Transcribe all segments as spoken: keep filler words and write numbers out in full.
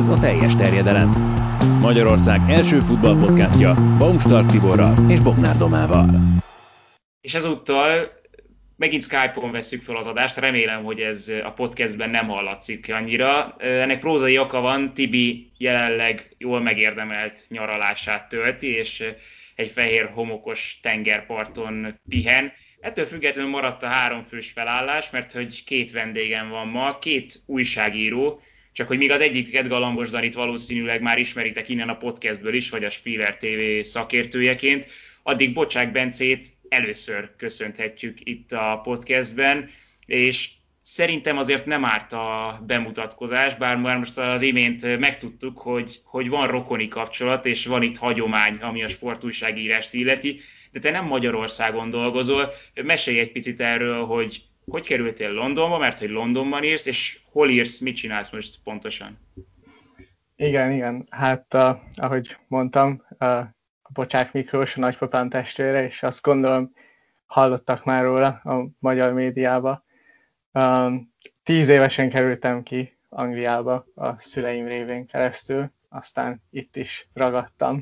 Ez a teljes terjedelem. Magyarország első futballpodcastja Baumstark Tiborral és Bognár Domával. És ezúttal megint Skype-on vesszük fel az adást, remélem, hogy ez a podcastben nem hallatszik annyira. Ennek prózai oka van, Tibi jelenleg jól megérdemelt nyaralását tölti, és egy fehér homokos tengerparton pihen. Ettől függetlenül maradt a háromfős felállás, mert hogy két vendégem van ma, két újságíró, csak hogy míg az egyiket, Galambos Danit valószínűleg már ismeritek innen a podcastből is, vagy a Spiller té vé szakértőjeként, addig Bocsák Bencét először köszönhetjük itt a podcastben, és szerintem azért nem árt a bemutatkozás, bár már most az imént megtudtuk, hogy, hogy van rokoni kapcsolat, és van itt hagyomány, ami a sportújságírást illeti, de te nem Magyarországon dolgozol. Mesélj egy picit erről, hogy hogy kerültél Londonba, mert hogy Londonban írsz, és hol írsz, mit csinálsz most pontosan? Igen, igen. Hát, uh, ahogy mondtam, uh, a Bocsák Miklós, a nagypapám testvére, és azt gondolom, hallottak már róla a magyar médiába. Um, tíz évesen kerültem ki Angliába a szüleim révén keresztül, aztán itt is ragadtam.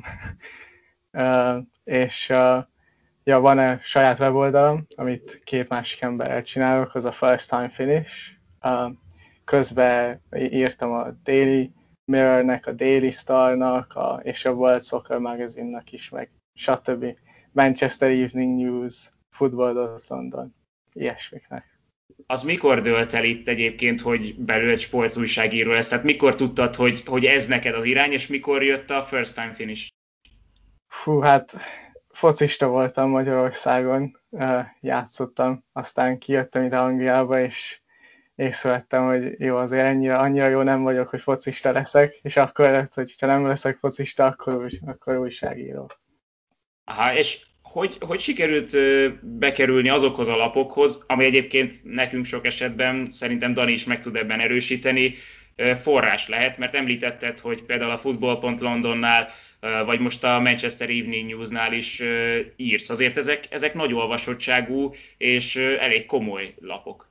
uh, és uh, ja, van egy saját weboldalam, amit két másik emberrel csinálok, az a First Time Finish. Uh, közben írtam a Daily Mirrornek, a Daily Starnak, a, és a World Soccer Magazine-nak is, meg stb. Manchester Evening News, Football dot London, ilyesmiknek. Az mikor dőlt el itt egyébként, hogy belül egy sportújságíró lesz? Tehát mikor tudtad, hogy, hogy ez neked az irány, és mikor jött a First Time Finish? Fú, hát focista voltam Magyarországon, játszottam, aztán kijöttem ide Angliába, és észrevettem, hogy jó, azért ennyire, annyira jó nem vagyok, hogy focista leszek, és akkor lett, hogy ha nem leszek focista, akkor, új, akkor újságíró. Aha, és hogy, hogy sikerült bekerülni azokhoz a lapokhoz, ami egyébként nekünk sok esetben, szerintem Dani is meg tud ebben erősíteni, forrás lehet, mert említetted, hogy például a Football dot Londonnál, vagy most a Manchester Evening Newsnál is írsz. Azért ezek, ezek nagy olvasottságú és elég komoly lapok.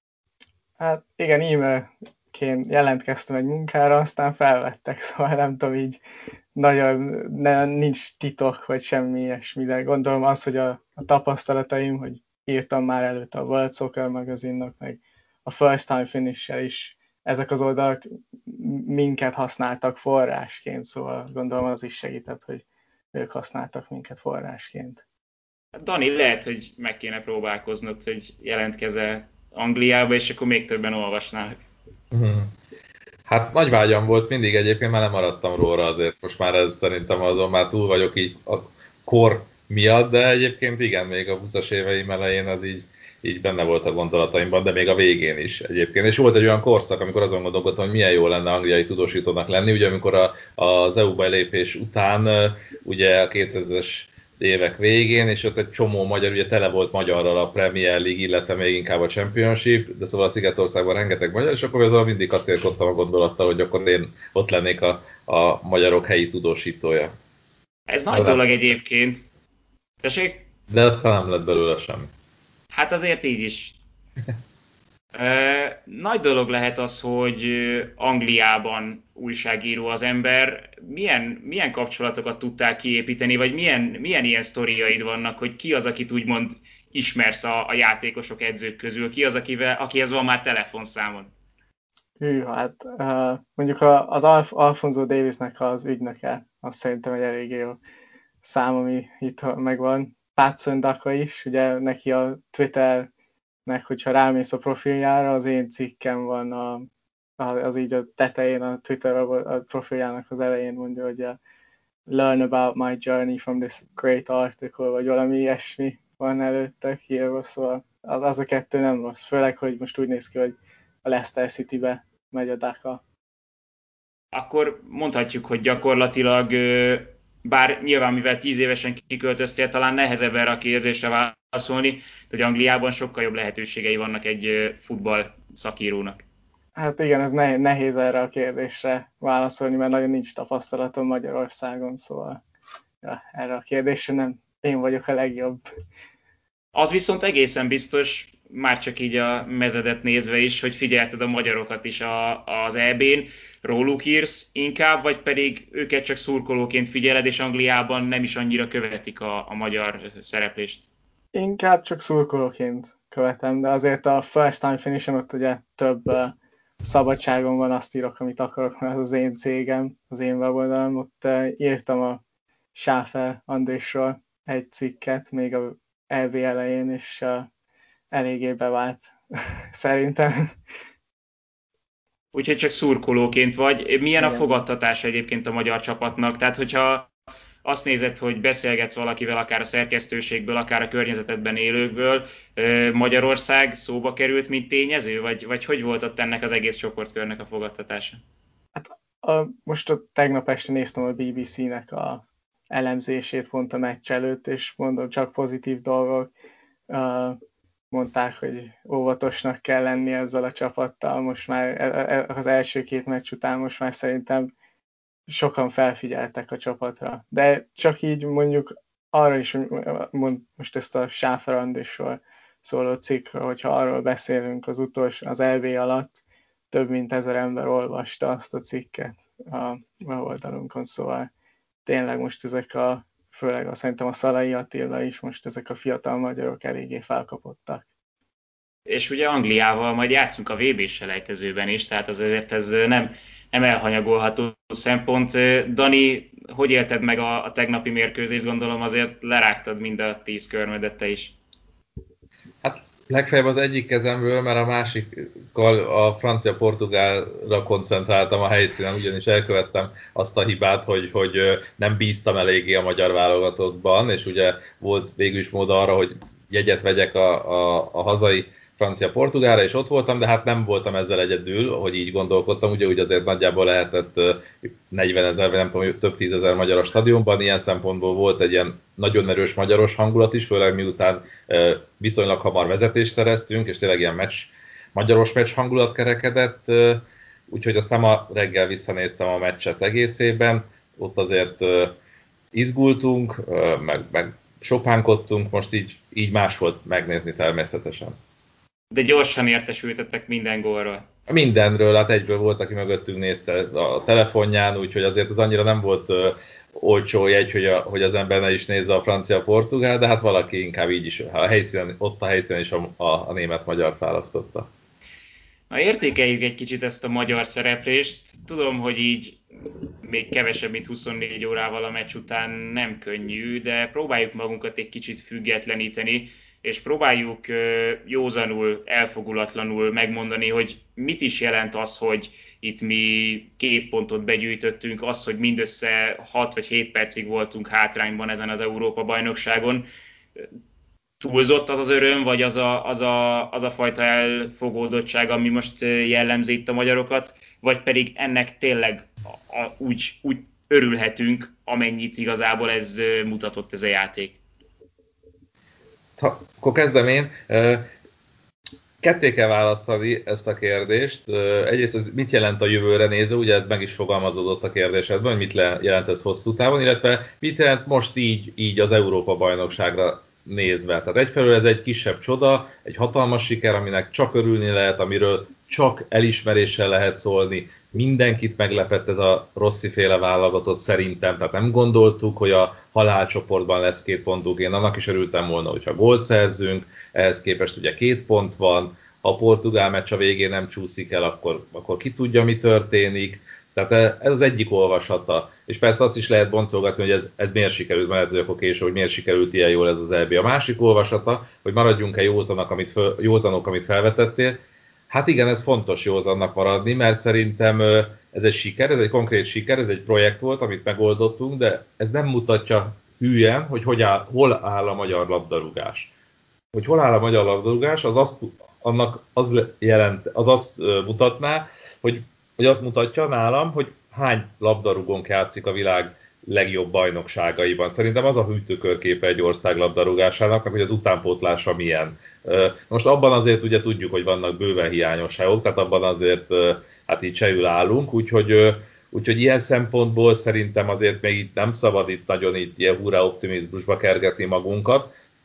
Hát igen, e-mailként jelentkeztem egy munkára, aztán felvettek, szóval nem tudom, így nagyon ne, nincs titok, vagy semmi ilyesmi, de gondolom az, hogy a, a tapasztalataim, hogy írtam már előtt a World Soccer Magazine-nak, meg a First Time Finish-sel is, ezek az oldalak minket használtak forrásként, szóval gondolom az is segített, hogy ők használtak minket forrásként. Dani, lehet, hogy meg kéne próbálkoznod, hogy jelentkezel Angliába, és akkor még többen olvasnának. Hmm. Hát nagy vágyam volt mindig egyébként, már nem maradtam róla azért. Most már ez szerintem azon már túl vagyok így a kor miatt, de egyébként igen, még a húszas éveim elején ez így, így benne volt a gondolataimban, de még a végén is egyébként. És volt egy olyan korszak, amikor azon gondolkodtam, hogy milyen jó lenne angliai tudósítónak lenni, ugye amikor a, az é u belépés után, ugye a kétezres évek végén, és ott egy csomó magyar, ugye tele volt magyarral a Premier League, illetve még inkább a Championship, de szóval a Szigetországban rengeteg magyar, és akkor ezzel mindig kacérkodtam a gondolattal, hogy akkor én ott lennék a, a magyarok helyi tudósítója. Ez nagy de dolog egyébként. Tessék? De aztán nem lett belőle semmi. Hát azért így is. Nagy dolog lehet az, hogy Angliában újságíró az ember. Milyen, milyen kapcsolatokat tudtál kiépíteni, vagy milyen, milyen ilyen sztoriaid vannak, hogy ki az, akit úgymond ismersz a, a játékosok, edzők közül, ki az, akivel, akihez van már telefonszámon? Hű, hát mondjuk az Alf- Alfonso Davisnek az ügynöke, azt szerintem egy elég jó szám, ami itt megvan. Patson Daka is, ugye neki a Twitter meg hogyha rámész a profiljára, az én cikkem van a, az így a tetején, a Twitter a profiljának az elején mondja, hogy a learn about my journey from this great article, vagy valami ilyesmi van előtte írva, szóval az, az a kettő nem rossz, főleg, hogy most úgy néz ki, hogy a Leicester City-be megy a Daka. Akkor mondhatjuk, hogy gyakorlatilag, bár nyilván mivel tíz évesen kiköltöztél, talán nehezebb erre a kérdésre válaszolni, hogy Angliában sokkal jobb lehetőségei vannak egy futball szakírónak. Hát igen, ez nehéz erre a kérdésre válaszolni, mert nagyon nincs tapasztalatom Magyarországon, szóval ja, erre a kérdésre nem én vagyok a legjobb. Az viszont egészen biztos, már csak így a mezedet nézve is, hogy figyelted a magyarokat is a, az é bén, róluk írsz inkább, vagy pedig őket csak szurkolóként figyeled, és Angliában nem is annyira követik a, a magyar szereplést? Inkább csak szurkolóként követem, de azért a first time finishen ott ugye több uh, szabadságon van, azt írok, amit akarok, mert ez az én cégem, az én weboldalam. Ott uh, írtam a Sáfer Andrisról egy cikket még a é bé elején, és uh, eléggé bevált szerintem. Úgyhogy csak szurkolóként vagy. Milyen Igen. a fogadtatása egyébként a magyar csapatnak? Tehát, hogyha azt nézed, hogy beszélgetsz valakivel, akár a szerkesztőségből, akár a környezetedben élőkből, Magyarország szóba került, mint tényező? Vagy, vagy hogy volt ott ennek az egész csoportkörnek a fogadtatása? Hát a, most a tegnap este néztem a bé bé cé-nek a elemzését pont a meccs előtt, és mondom, csak pozitív dolgok. Uh, mondták, hogy óvatosnak kell lenni ezzel a csapattal. Most már az első két meccs után most már szerintem sokan felfigyeltek a csapatra. De csak így mondjuk arra is, mond, most ezt a Sáfer Andrisról szóló cikkről, hogyha arról beszélünk az utolsó, az é bé alatt, több mint ezer ember olvasta azt a cikket a oldalunkon, szóval tényleg most ezek a, főleg azt szerintem a Szalai Attila is, most ezek a fiatal magyarok eléggé felkapottak. És ugye Angliával majd játszunk a vé bé selejtezőben is, tehát azért ez nem, nem elhanyagolható szempont. Dani, hogy élted meg a, a tegnapi mérkőzést? Gondolom azért lerágtad mind a tíz körmödet te is. Hát legfeljebb az egyik kezemről, mert a másikkal a francia-portugálra koncentráltam a helyszínen, ugyanis elkövettem azt a hibát, hogy, hogy nem bíztam eléggé a magyar válogatottban, és ugye volt végül is mód arra, hogy jegyet vegyek a, a, a hazai francia-portugálra, és ott voltam, de hát nem voltam ezzel egyedül, hogy így gondolkodtam, ugye úgy azért nagyjából lehetett negyvenezer, vagy nem tudom, több tízezer magyar a stadionban, ilyen szempontból volt egy ilyen nagyon erős magyaros hangulat is, főleg miután viszonylag hamar vezetést szereztünk, és tényleg ilyen meccs, magyaros meccs hangulat kerekedett, úgyhogy aztán ma reggel visszanéztem a meccset egészében, ott azért izgultunk, meg, meg sopánkodtunk, most így, így más volt megnézni természetesen. De gyorsan értesültetek minden gólról. Mindenről, hát egyből volt, aki mögöttünk nézte a telefonján, úgyhogy azért az annyira nem volt uh, olcsó jegy, hogy, a, hogy az ember ne is nézze a francia-portugál, de hát valaki inkább így is, a helyszínen, ott a helyszínen is a, a, a német-magyart választotta. Na, értékeljük egy kicsit ezt a magyar szereplést. Tudom, hogy így még kevesebb, mint huszonnégy órával a meccs után nem könnyű, de próbáljuk magunkat egy kicsit függetleníteni, és próbáljuk józanul, elfogulatlanul megmondani, hogy mit is jelent az, hogy itt mi két pontot begyűjtöttünk, az, hogy mindössze hat vagy hét percig voltunk hátrányban ezen az Európa-bajnokságon. Túlzott az az öröm, vagy az a, az, a, az a fajta elfogódottság, ami most jellemzi itt a magyarokat, vagy pedig ennek tényleg a, a, úgy, úgy örülhetünk, amennyit igazából ez mutatott, ez a játék. Ha, akkor kezdem én. Ketté kell választani ezt a kérdést. Egyrészt ez mit jelent a jövőre nézve, ugye ez meg is fogalmazódott a kérdésedben, hogy mit jelent ez hosszú távon, illetve mit jelent most így, így az Európa-bajnokságra nézve. Tehát egyfelől ez egy kisebb csoda, egy hatalmas siker, aminek csak örülni lehet, amiről csak elismeréssel lehet szólni. Mindenkit meglepett ez a Rossi-féle válogatott szerintem, tehát nem gondoltuk, hogy a halálcsoportban lesz két pontunk. Én annak is örültem volna, hogyha gólt szerzünk, ehhez képest ugye két pont van, ha a portugál meccs a végén nem csúszik el, akkor, akkor ki tudja, mi történik. Tehát ez az egyik olvasata. És persze azt is lehet boncolgatni, hogy ez, ez miért sikerült, mert lehet, hogy akkor később, hogy miért sikerült ilyen jól ez az é bé. A másik olvasata, hogy maradjunk-e józanok, amit, föl, józanok, amit felvetettél. Hát igen, ez fontos józannak maradni, mert szerintem ez egy siker, ez egy konkrét siker, ez egy projekt volt, amit megoldottunk, de ez nem mutatja hülyen, hogy, hogy áll, hol áll a magyar labdarúgás. Hogy hol áll a magyar labdarúgás, az azt, annak az, jelent, az azt mutatná, hogy, hogy azt mutatja nálam, hogy hány labdarúgónk játszik a világ legjobb bajnokságaiban. Szerintem az a hűtőkörképe egy ország labdarúgásának, hogy az utánpótlása milyen. Most abban azért ugye tudjuk, hogy vannak bőven hiányosságok, tehát abban azért hát így csehül állunk, úgyhogy, úgyhogy ilyen szempontból szerintem azért még itt nem szabad itt nagyon itt ilyen hurrá optimizmusba kergetni magunkat.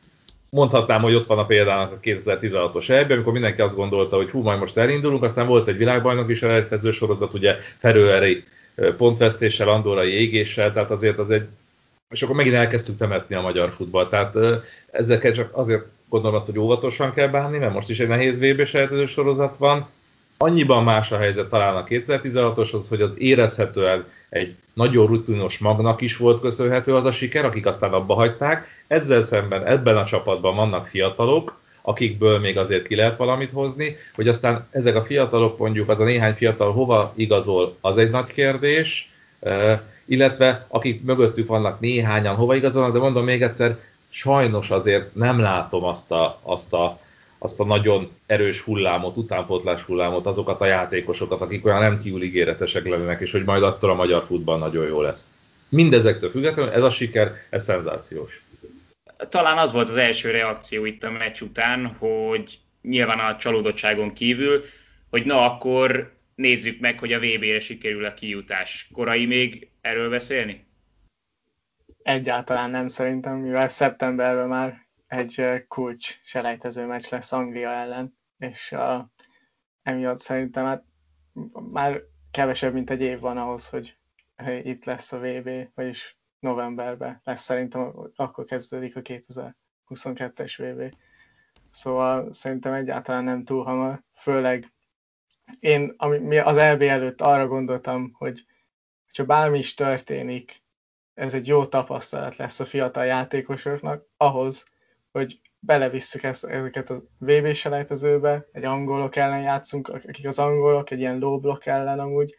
mondhatnám, hogy ott van a példának a kétezer-tizenhatos é bé, amikor mindenki azt gondolta, hogy hú, majd most elindulunk, aztán volt egy világbajnoki selejtező sorozat, ugye Feröeri pontvesztéssel, andorrai égéssel, tehát azért az egy, és akkor megint elkezdtük temetni a magyar futball. Tehát ezzel csak azért gondolom azt, hogy óvatosan kell bánni, mert most is egy nehéz vé bé selejtező sorozat van. Annyiban más a helyzet talán a kétezer-tizenhatoshoz, hogy az érezhetően egy nagyon rutinos magnak is volt köszönhető az a siker, akik aztán abba hagyták. Ezzel szemben ebben a csapatban vannak fiatalok, akikből még azért ki lehet valamit hozni, hogy aztán ezek a fiatalok, mondjuk az a néhány fiatal hova igazol, az egy nagy kérdés, illetve akik mögöttük vannak néhányan, hova igazolnak, de mondom még egyszer, sajnos azért nem látom azt a, azt a, azt a nagyon erős hullámot, utánpótlás hullámot, azokat a játékosokat, akik olyan rendkívül ígéretesek lennének, és hogy majd attól a magyar futball nagyon jó lesz. Mindezektől függetlenül ez a siker, ez szenzációs. Talán az volt az első reakció itt a meccs után, hogy nyilván a csalódottságon kívül, hogy na akkor nézzük meg, hogy a vé bére sikerül a kijutás. Korai még erről beszélni? Egyáltalán nem szerintem, mivel szeptemberben már egy kulcs selejtező meccs lesz Anglia ellen, és uh, emiatt szerintem hát már kevesebb, mint egy év van ahhoz, hogy itt lesz a vé bé, vagyis novemberben lesz szerintem, akkor kezdődik a kétezer-huszonkettes vé bé. Szóval szerintem egyáltalán nem túl hamar, főleg én ami, az é bé előtt arra gondoltam, hogy ha bármi is történik, ez egy jó tapasztalat lesz a fiatal játékosoknak ahhoz, hogy belevisszük ezt, ezeket a vé bé selejtezőbe, egy angolok ellen játszunk, akik az angolok egy ilyen low block ellen amúgy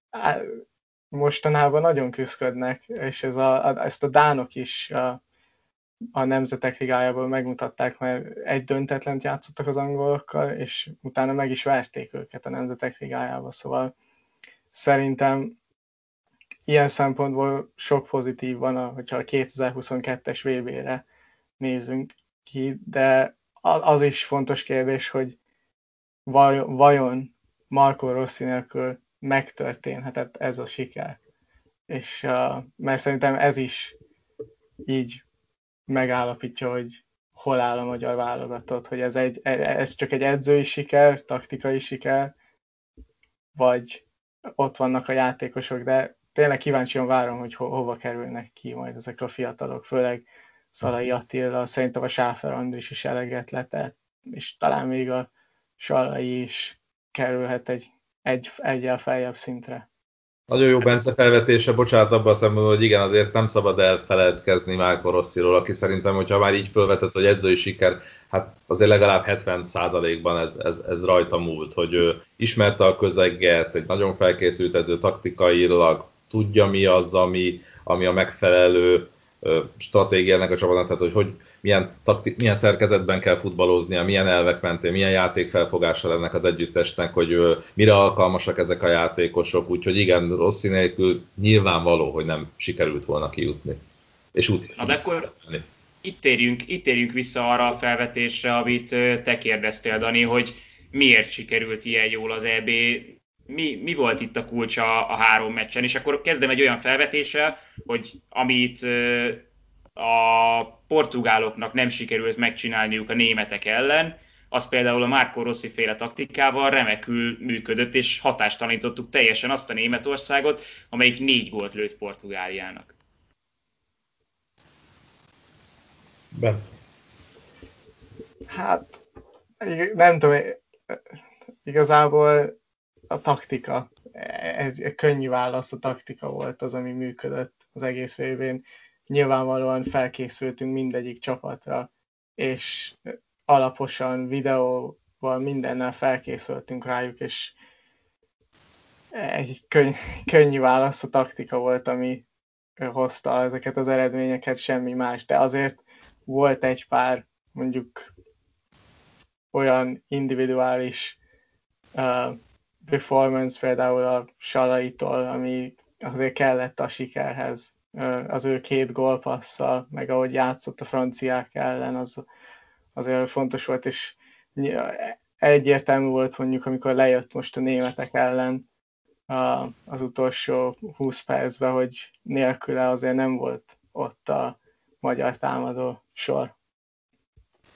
mostanában nagyon küzdködnek, és ez a, ezt a dánok is a, a Nemzetek Ligájából megmutatták, mert egy döntetlent játszottak az angolokkal, és utána meg is verték őket a Nemzetek Ligájába, szóval szerintem ilyen szempontból sok pozitív van, hogyha a kétezer-huszonkettes vé bére nézünk ki, de az is fontos kérdés, hogy vajon Marco Rossi nélkül megtörténhetett ez a siker. És uh, mert szerintem ez is így megállapítja, hogy hol áll a magyar válogatott, hogy ez, egy, ez csak egy edzői siker, taktikai siker, vagy ott vannak a játékosok, de tényleg kíváncsian várom, hogy ho- hova kerülnek ki majd ezek a fiatalok, főleg Szalai Attila, szerintem a Sáfer Andris is eleget letett, és talán még a Salai is kerülhet egy, egy egyel feljebb szintre. Nagyon jó Bence felvetése, bocsánat, abban a szemben, hogy igen, azért nem szabad elfeledkezni Marco Rossiról, aki szerintem, hogyha már így felvetett, hogy edzői siker, hát azért legalább hetven százalékban ez, ez, ez rajta múlt, hogy ő ismerte a közeget, egy nagyon felkészült edző taktikailag, tudja mi az, ami, ami a megfelelő stratégiának a csapatnak, tehát hogy, hogy milyen, taktik, milyen szerkezetben kell futballoznia, milyen elvek mentén, milyen játékfelfogással ennek az együttesnek, hogy uh, mire alkalmasak ezek a játékosok, úgyhogy igen, Rossi nélkül nyilvánvaló, hogy nem sikerült volna kijutni. És úgy, Na de akkor itt térjünk, itt térjünk vissza arra a felvetésre, amit te kérdeztél, Dani, hogy miért sikerült ilyen jól az é bé, mi, mi volt itt a kulcs a, a három meccsen, és akkor kezdem egy olyan felvetéssel, hogy amit a portugáloknak nem sikerült megcsinálniuk a németek ellen, az például a Marco Rossi féle taktikával remekül működött, és hatástalanítottuk teljesen azt a Németországot, amelyik négy gólt lőtt Portugáliának. Bence. Hát, nem tudom, igazából a taktika, egy, egy könnyű válasz, a taktika volt az, ami működött az egész vé bén. Nyilvánvalóan felkészültünk mindegyik csapatra, és alaposan, videóval, mindennel felkészültünk rájuk, és egy könny, könnyű válasz a taktika volt, ami hozta ezeket az eredményeket, semmi más, de azért volt egy pár, mondjuk olyan individuális uh, performance, például a Salaitól, ami azért kellett a sikerhez. Uh, az ő két gólpasszal, meg ahogy játszott a franciák ellen, az azért fontos volt, és egyértelmű volt mondjuk, amikor lejött most a németek ellen uh, az utolsó húsz percben, hogy nélküle azért nem volt ott a magyar támadó sor.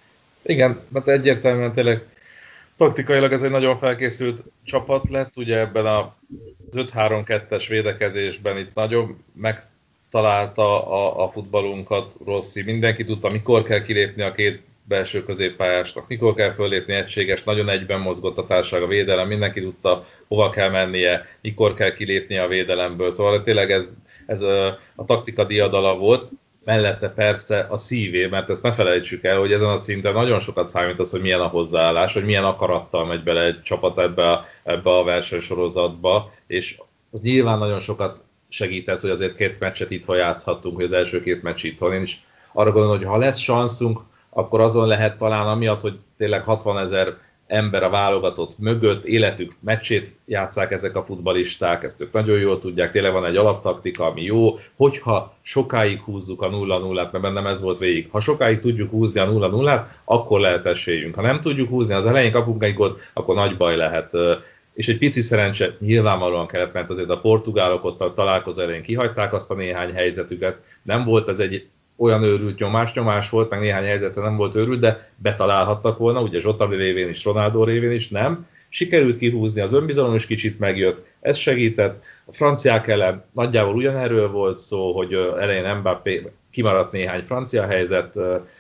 Igen, mert egyértelműen tényleg taktikailag ez egy nagyon felkészült csapat lett, ugye ebben a az öt három kettes védekezésben itt nagyon megtalálta a, a futballunkat Rossi, mindenki tudta, mikor kell kilépni a két belső középpályásnak, mikor kell föllépni egységes, nagyon egyben mozgott a társaság, a védelem, mindenki tudta, hova kell mennie, mikor kell kilépnie a védelemből, szóval tényleg ez, ez a, a taktika diadala volt, mellette persze a szívé, mert ezt ne felejtsük el, hogy ezen a szinten nagyon sokat számít az, hogy milyen a hozzáállás, hogy milyen akarattal megy bele egy csapat ebbe a, ebbe a versenysorozatba, és az nyilván nagyon sokat segített, hogy azért két meccset itthon játszhattunk, hogy az első két meccs itthon. Én is arra gondolom, hogy ha lesz szanszunk, akkor azon lehet talán amiatt, hogy tényleg hatvanezer ember a válogatott mögött, életük meccsét játsszák ezek a futballisták, ezt ők nagyon jól tudják, tényleg van egy alaptaktika, ami jó, hogyha sokáig húzzuk a nulla nullát, mert bennem ez volt végig, ha sokáig tudjuk húzni a nulla nullát, akkor lehet esélyünk. Ha nem tudjuk húzni, az elején kapunk egy gólt, akkor nagy baj lehet. És egy pici szerencse nyilvánvalóan kellett, mert azért a portugálok ott a találkozó elején kihagyták azt a néhány helyzetüket, nem volt ez egy olyan őrült nyomás, nyomás volt, meg néhány helyzete nem volt őrült, de betalálhattak volna, ugye Zsota révén is, Ronaldo révén is, nem. Sikerült kihúzni, az önbizalom is kicsit megjött, ez segített. A franciák ellen nagyjából ugyanerről volt szó, hogy elején Mbappé kimaradt néhány francia helyzet,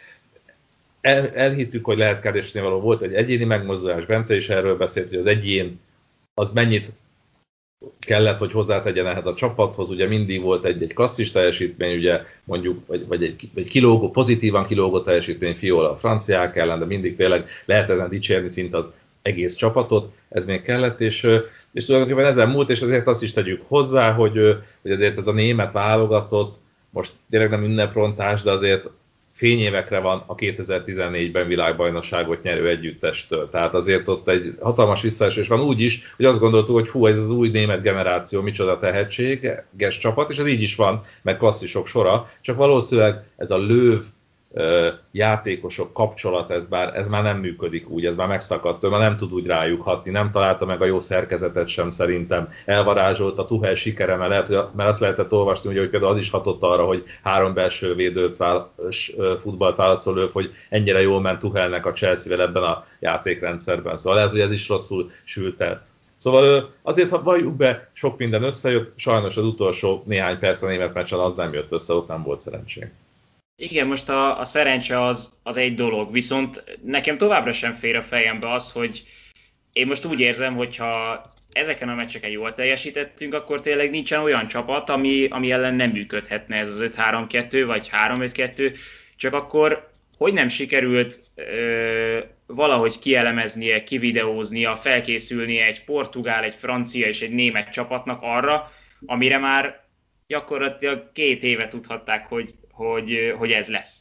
El, elhittük, hogy lehet keresni való, volt egy egyéni megmozdulás, Bence is erről beszélt, hogy az egyén az mennyit kellett, hogy hozzátegyen ehhez a csapathoz, ugye mindig volt egy-egy klasszis teljesítmény, ugye mondjuk, vagy, vagy egy, egy kilógó, pozitívan kilógó teljesítmény Fiola a franciák ellen, de mindig tényleg lehetetlen dicsérni szinte az egész csapatot, ez még kellett, és, és tulajdonképpen ezen múlt, és azért azt is tegyük hozzá, hogy, hogy azért ez a német válogatott, most tényleg nem ünneprontás, de azért fényévekre van a kétezer-tizennégyben világbajnokságot nyerő együttestől. Tehát azért ott egy hatalmas visszaesés van úgy is, hogy azt gondoltuk, hogy hú, ez az új német generáció, micsoda tehetséges csapat, és ez így is van, meg klasszisok sora, csak valószínűleg ez a löv játékosok kapcsolat, ez, bár, ez már nem működik úgy, ez már megszakadt, ő már nem tud úgy rájuk hatni, nem találta meg a jó szerkezetet sem szerintem, elvarázsolt a Tuchel sikere, mert, lehet, mert azt lehetett olvasni, ugye, hogy például az is hatott arra, hogy három belső védőt vál, futballt válaszol ő, hogy ennyire jól ment Tuchelnek a Chelsea-vel ebben a játékrendszerben, szóval lehet, hogy ez is rosszul sült el. Szóval azért, ha valljuk be, sok minden összejött, sajnos az utolsó néhány perc a német meccsen az nem jött össze, ott nem volt szerencsém. Igen, most a, a szerencse az, az egy dolog, viszont nekem továbbra sem fér a fejembe az, hogy én most úgy érzem, hogyha ezeken a meccseken jól teljesítettünk, akkor tényleg nincsen olyan csapat, ami, ami ellen nem működhetne ez az öt három kettő vagy három öt kettő, csak akkor hogy nem sikerült ö, valahogy kielemeznie, kivideóznia, felkészülnie egy portugál, egy francia és egy német csapatnak arra, amire már gyakorlatilag két éve tudhatták, hogy Hogy, hogy ez lesz.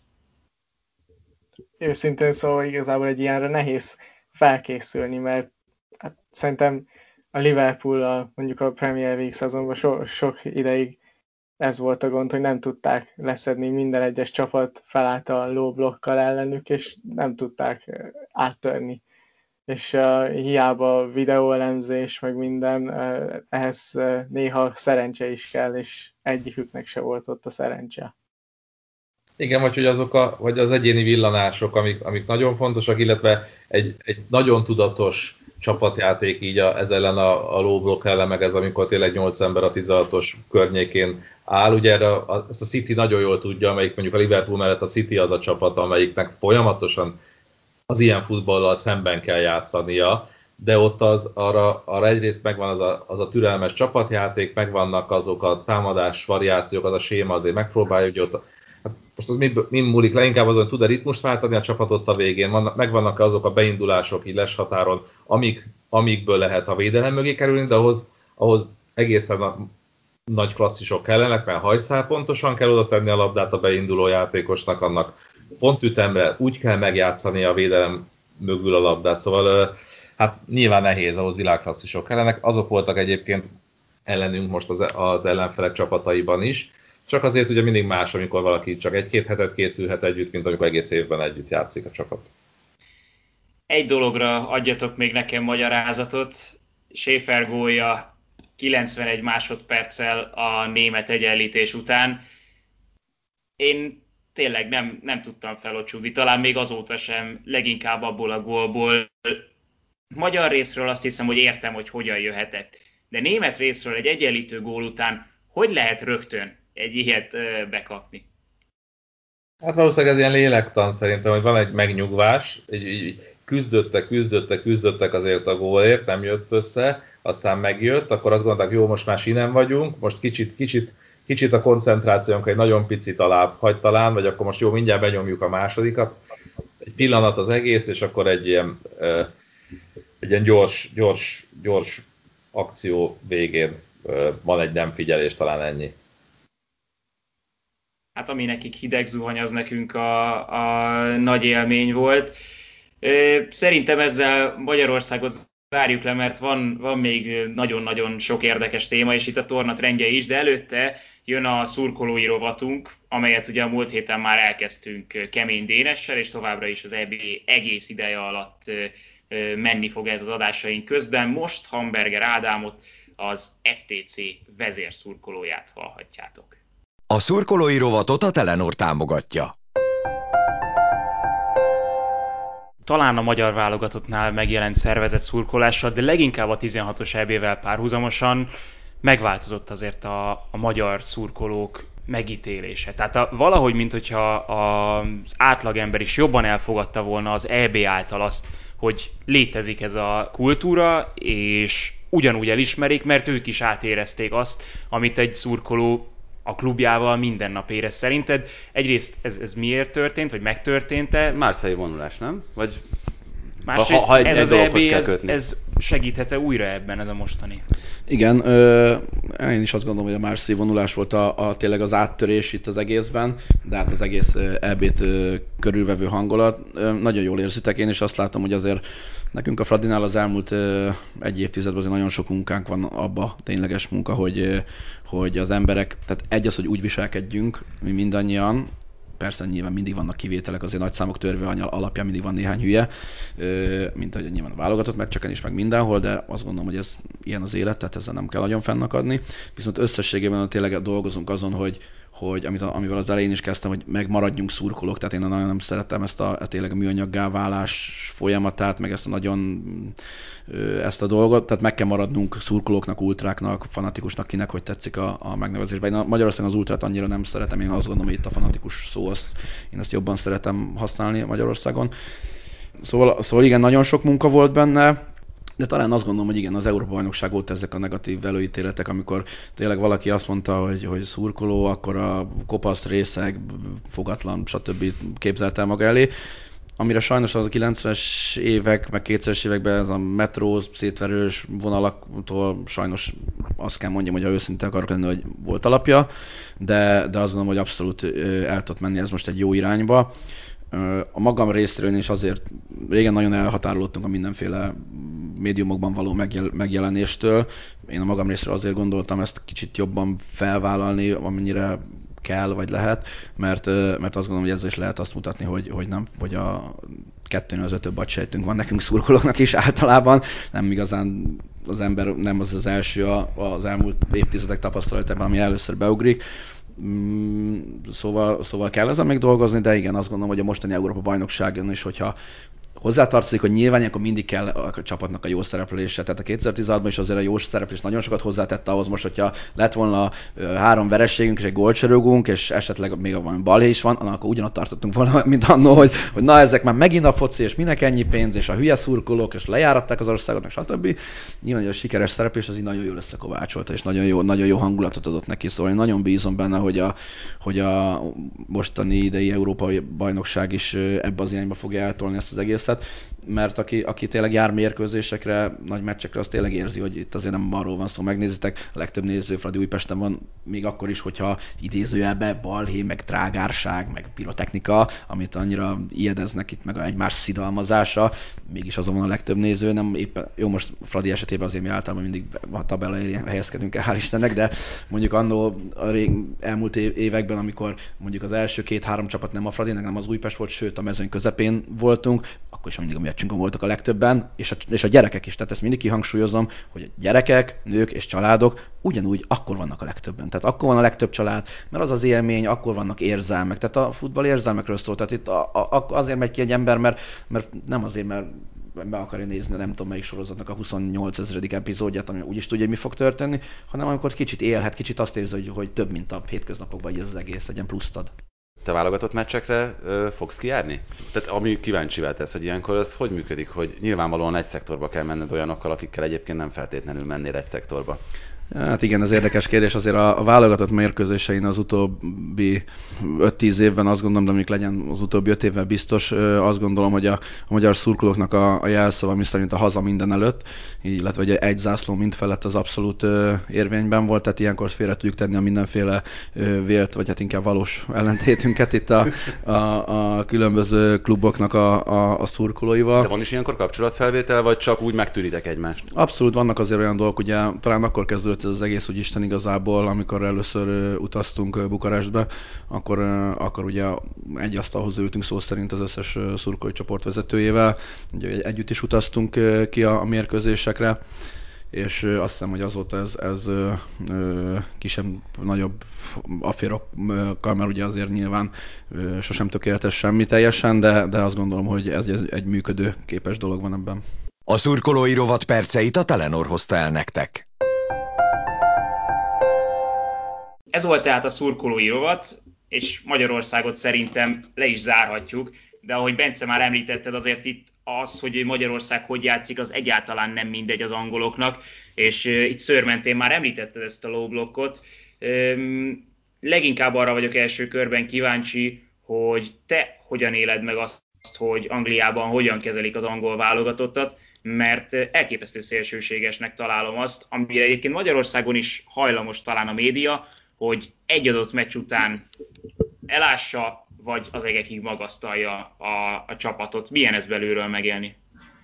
Őszintén szóval igazából egy ilyenre nehéz felkészülni, mert hát szerintem a Liverpool a, mondjuk a Premier League szezonban so, sok ideig ez volt a gond, hogy nem tudták leszedni, minden egyes csapat felállt a low blockkal ellenük, és nem tudták áttörni. És uh, hiába videóelemzés, meg minden, uh, ehhez uh, néha szerencse is kell, és egyiküknek se volt ott a szerencse. Igen, vagy hogy azok a, vagy az egyéni villanások, amik, amik nagyon fontosak, illetve egy, egy nagyon tudatos csapatjáték így a, ez ellen a, a low block ellen, meg ez amikor tényleg nyolc ember a tizenhatos környékén áll. Ugye erre a, ezt a City nagyon jól tudja, amelyik mondjuk a Liverpool mellett a City az a csapat, amelyiknek folyamatosan az ilyen futballal szemben kell játszania, de ott az, arra, arra egyrészt megvan az a, az a türelmes csapatjáték, megvannak azok a támadás variációk, az a séma azért megpróbálja, hogy ott hát most az mi, mi múlik le, inkább azon, tud-e ritmust váltani a csapatot a végén, vannak, megvannak azok a beindulások így leshatáron, amik, amikből lehet a védelem mögé kerülni, de ahhoz, ahhoz egészen a nagy klasszisok kellenek, mert hajszál pontosan kell oda tenni a labdát a beinduló játékosnak, annak pontütemre úgy kell megjátszani a védelem mögül a labdát, szóval hát nyilván nehéz, ahhoz világklasszisok kellenek, azok voltak egyébként ellenünk most az, az ellenfelek csapataiban is, csak azért ugye mindig más, amikor valaki csak egy-két hetet készülhet együtt, mint amikor egész évben együtt játszik a csapat. Egy dologra adjatok még nekem magyarázatot. Schäfer gólja kilencvenegy másodperccel a német egyenlítés után. Én tényleg nem, nem tudtam felocsúdni, talán még azóta sem, leginkább abból a gólból. Magyar részről azt hiszem, hogy értem, hogy hogyan jöhetett, de német részről egy egyenlítő gól után hogy lehet rögtön egy ilyet bekapni? Hát valószínűleg ez ilyen lélektan szerintem, hogy van egy megnyugvás, így, így küzdöttek, küzdöttek, küzdöttek azért a gólért, nem jött össze, aztán megjött, akkor azt gondolták, jó, most már sinem vagyunk, most kicsit, kicsit, kicsit a koncentrációnk egy nagyon picit alább hagy talán, vagy akkor most jó, mindjárt benyomjuk a másodikat. Egy pillanat az egész, és akkor egy ilyen, egy ilyen gyors, gyors, gyors akció végén van egy nem figyelés, talán ennyi. Hát ami nekik hideg zuhany, az nekünk a, a nagy élmény volt. Szerintem ezzel Magyarországot zárjuk le, mert van, van még nagyon-nagyon sok érdekes téma, és itt a torna trendje is, de előtte jön a szurkolói rovatunk, amelyet ugye a múlt héten már elkezdtünk Kemény Dénessel, és továbbra is az é bé egész ideje alatt menni fog ez az adásaink közben. Most Hamberger Ádámot, az ef té cé vezérszurkolóját hallhatjátok. A szurkolói rovatot a Telenor támogatja. Talán a magyar válogatottnál megjelent szervezett szurkolással, de leginkább a tizenhatos é bével párhuzamosan megváltozott azért a, a magyar szurkolók megítélése. Tehát a, valahogy, mint hogyha az átlagember is jobban elfogadta volna az é bé által azt, hogy létezik ez a kultúra, és ugyanúgy elismerik, mert ők is átérezték azt, amit egy szurkoló a klubjával minden nap érez. Szerinted egyrészt ez, ez miért történt, vagy megtörtént-e? Marseille vonulás, nem? Vagy másrészt ha, ha egy, ez egy az é bé, ez, kötni. ez segíthet-e újra ebben, ez a mostani? Igen, ö, én is azt gondolom, hogy a Marseille vonulás volt a, a, tényleg az áttörés itt az egészben, de hát az egész é bét ö, körülvevő hangulat. Ö, nagyon jól érzitek, én is azt látom, hogy azért nekünk a Fradinál az elmúlt ö, egy évtizedben azért nagyon sok munkánk van abba, tényleges munka, hogy, ö, hogy az emberek, tehát egy az, hogy úgy viselkedjünk, mi mindannyian, persze nyilván mindig vannak kivételek, azért nagy számok törvény alapján mindig van néhány hülye, mint ahogy nyilván a válogatott meccseken is, meg mindenhol, de azt gondolom, hogy ez ilyen az élet, tehát ezzel nem kell nagyon fennakadni. Viszont összességében tényleg dolgozunk azon, hogy, hogy amit, amivel az elején is kezdtem, hogy megmaradjunk szurkolók, tehát én nagyon nem szeretem ezt a, a tényleg a műanyaggá válás folyamatát, meg ezt a nagyon ezt a dolgot, tehát meg kell maradnunk szurkolóknak, ultráknak, fanatikusnak, kinek hogy tetszik a, a megnevezésben. Én Magyarországon az ultrát annyira nem szeretem, én azt gondolom, hogy itt a fanatikus szó, azt, én ezt jobban szeretem használni Magyarországon. Szóval, szóval igen, nagyon sok munka volt benne, de talán azt gondolom, hogy igen, az Európa-bajnokság óta ezek a negatív előítéletek, amikor tényleg valaki azt mondta, hogy, hogy szurkoló, akkor a kopasz részeg, fogatlan, stb. Képzelt el maga elé. Amire sajnos az a kilencvenes évek, meg kétszeres években ez a metró szétverős vonalaktól sajnos azt kell mondjam, hogy ha őszinte akarok lenni, hogy volt alapja, de, de azt gondolom, hogy abszolút el tudott menni ez most egy jó irányba. A magam részéről is azért régen nagyon elhatárolódtunk a mindenféle médiumokban való megjel- megjelenéstől. Én a magam részéről azért gondoltam ezt kicsit jobban felvállalni, amennyire kell vagy lehet, mert, mert azt gondolom, hogy ezzel is lehet azt mutatni, hogy, hogy nem, hogy a kettőnél az ötöbb agysejtünk van nekünk szurkolóknak is általában, nem igazán az ember nem az az első az elmúlt évtizedek tapasztalatában, ami először beugrik. Szóval, szóval kell ezen még dolgozni, de igen, azt gondolom, hogy a mostani Európa-bajnokságon is, hogyha hozzátartozik, hogy nyilván akkor mindig kell a csapatnak a jó szereplése. Tehát a kétezer-tizenhatban is azért a jó szereplés nagyon sokat hozzátette ahhoz most, hogyha lett volna három vereségünk és egy gólcsörögünk, és esetleg még valami balhé is van, akkor ugyanott tartottunk volna, mint annól, hogy, hogy na ezek már megint a foci, és minek ennyi pénz, és a hülye szurkolók, és lejáratták az országot, meg stb. Nyilván, hogy a sikeres szereplés az így nagyon jól összekovácsolta, és nagyon jó, nagyon jó hangulatot adott neki, szóval én nagyon bízom benne, hogy a, hogy a mostani idei Európai Bajnokság is ebbe az irányba fogja eltolni ezt az egészet. Mert aki, aki tényleg jár mérkőzésekre, nagy meccsekre, az tényleg érzi, hogy itt azért nem arról van szó, megnézitek, a legtöbb néző Fradi Újpesten van, még akkor is, hogyha idézőjelbe balhé, meg trágárság, meg pirotechnika, amit annyira ijedeznek itt, meg a egymás szidalmazása, mégis azon van a legtöbb néző, nem éppen, jó, most Fradi esetében azért mi általában mindig a tabella elején helyezkedünk el, hál' Istennek, de mondjuk annól a rég, elmúlt években, amikor mondjuk az első két-három csapat nem a Fradinak, nem az Újpest volt, sőt a mezőny közepén voltunk, akkor is mindig a meccsünkön voltak a legtöbben, és a, és a gyerekek is, tehát ezt mindig kihangsúlyozom, hogy a gyerekek, nők és családok ugyanúgy akkor vannak a legtöbben. Tehát akkor van a legtöbb család, mert az az élmény, akkor vannak érzelmek. Tehát a futball érzelmekről szól, tehát itt a, a, azért megy ki egy ember, mert, mert nem azért, mert be akarja nézni, nem tudom melyik sorozatnak a huszonnyolc ezredik epizódját, ami úgyis tudja, hogy mi fog történni, hanem amikor kicsit élhet, kicsit azt érzi, hogy, hogy több, mint a hétköznapokban, hogy ez az egész egy ilyen pluszt ad. Te válogatott meccsekre ö, fogsz kijárni? Tehát ami kíváncsivá tesz, hogy ilyenkor ez hogy működik, hogy nyilvánvalóan egy szektorba kell menned olyanokkal, akikkel egyébként nem feltétlenül mennél egy szektorba. Hát igen, ez érdekes kérdés. Azért a, a válogatott mérkőzésein az utóbbi öt-tíz évben azt gondolom, de amik legyen az utóbbi öt évben biztos, azt gondolom, hogy a, a magyar szurkolóknak a, a jelszava, mi szerint a haza minden előtt, illetve hogy egy zászló mind felett az abszolút ö, érvényben volt, tehát ilyenkor félre tudjuk tenni a mindenféle ö, vélt, vagy hát inkább valós ellentétünket itt a, a, a különböző kluboknak a, a, a szurkolóival. De van is ilyenkor kapcsolatfelvétel, vagy csak úgy megtűritek egymást? Abszolút vannak azért olyan dolgok, ugye talán akkor kezdődött ez az egész, úgy Isten igazából, amikor először uh, utaztunk uh, Bukarestbe, akkor, uh, akkor ugye egy asztalhoz ültünk szó szerint az összes uh, szurkolói csoport vezetőjével, ugye együtt is utaztunk uh, ki a, a mérkőzésekre, és uh, azt hiszem, hogy azóta ez, ez uh, uh, kisebb, nagyobb afférokkal, mert ugye azért nyilván uh, sosem tökéletes semmi teljesen, de, de azt gondolom, hogy ez egy, egy működő képes dolog van ebben. A szurkolói rovat perceit a Telenor hozta el nektek. Ez volt tehát a szurkolói rovat, és Magyarországot szerintem le is zárhatjuk, de ahogy Bence már említetted, azért itt az, hogy Magyarország hogy játszik, az egyáltalán nem mindegy az angoloknak, és uh, itt szőrmentén már említetted ezt a low blokkot. Um, leginkább arra vagyok első körben kíváncsi, hogy te hogyan éled meg azt, hogy Angliában hogyan kezelik az angol válogatottat, mert elképesztő szélsőségesnek találom azt, amire egyébként Magyarországon is hajlamos talán a média, hogy egy adott meccs után elássa, vagy az egekig magasztalja a, a csapatot. Milyen ez belülről megélni?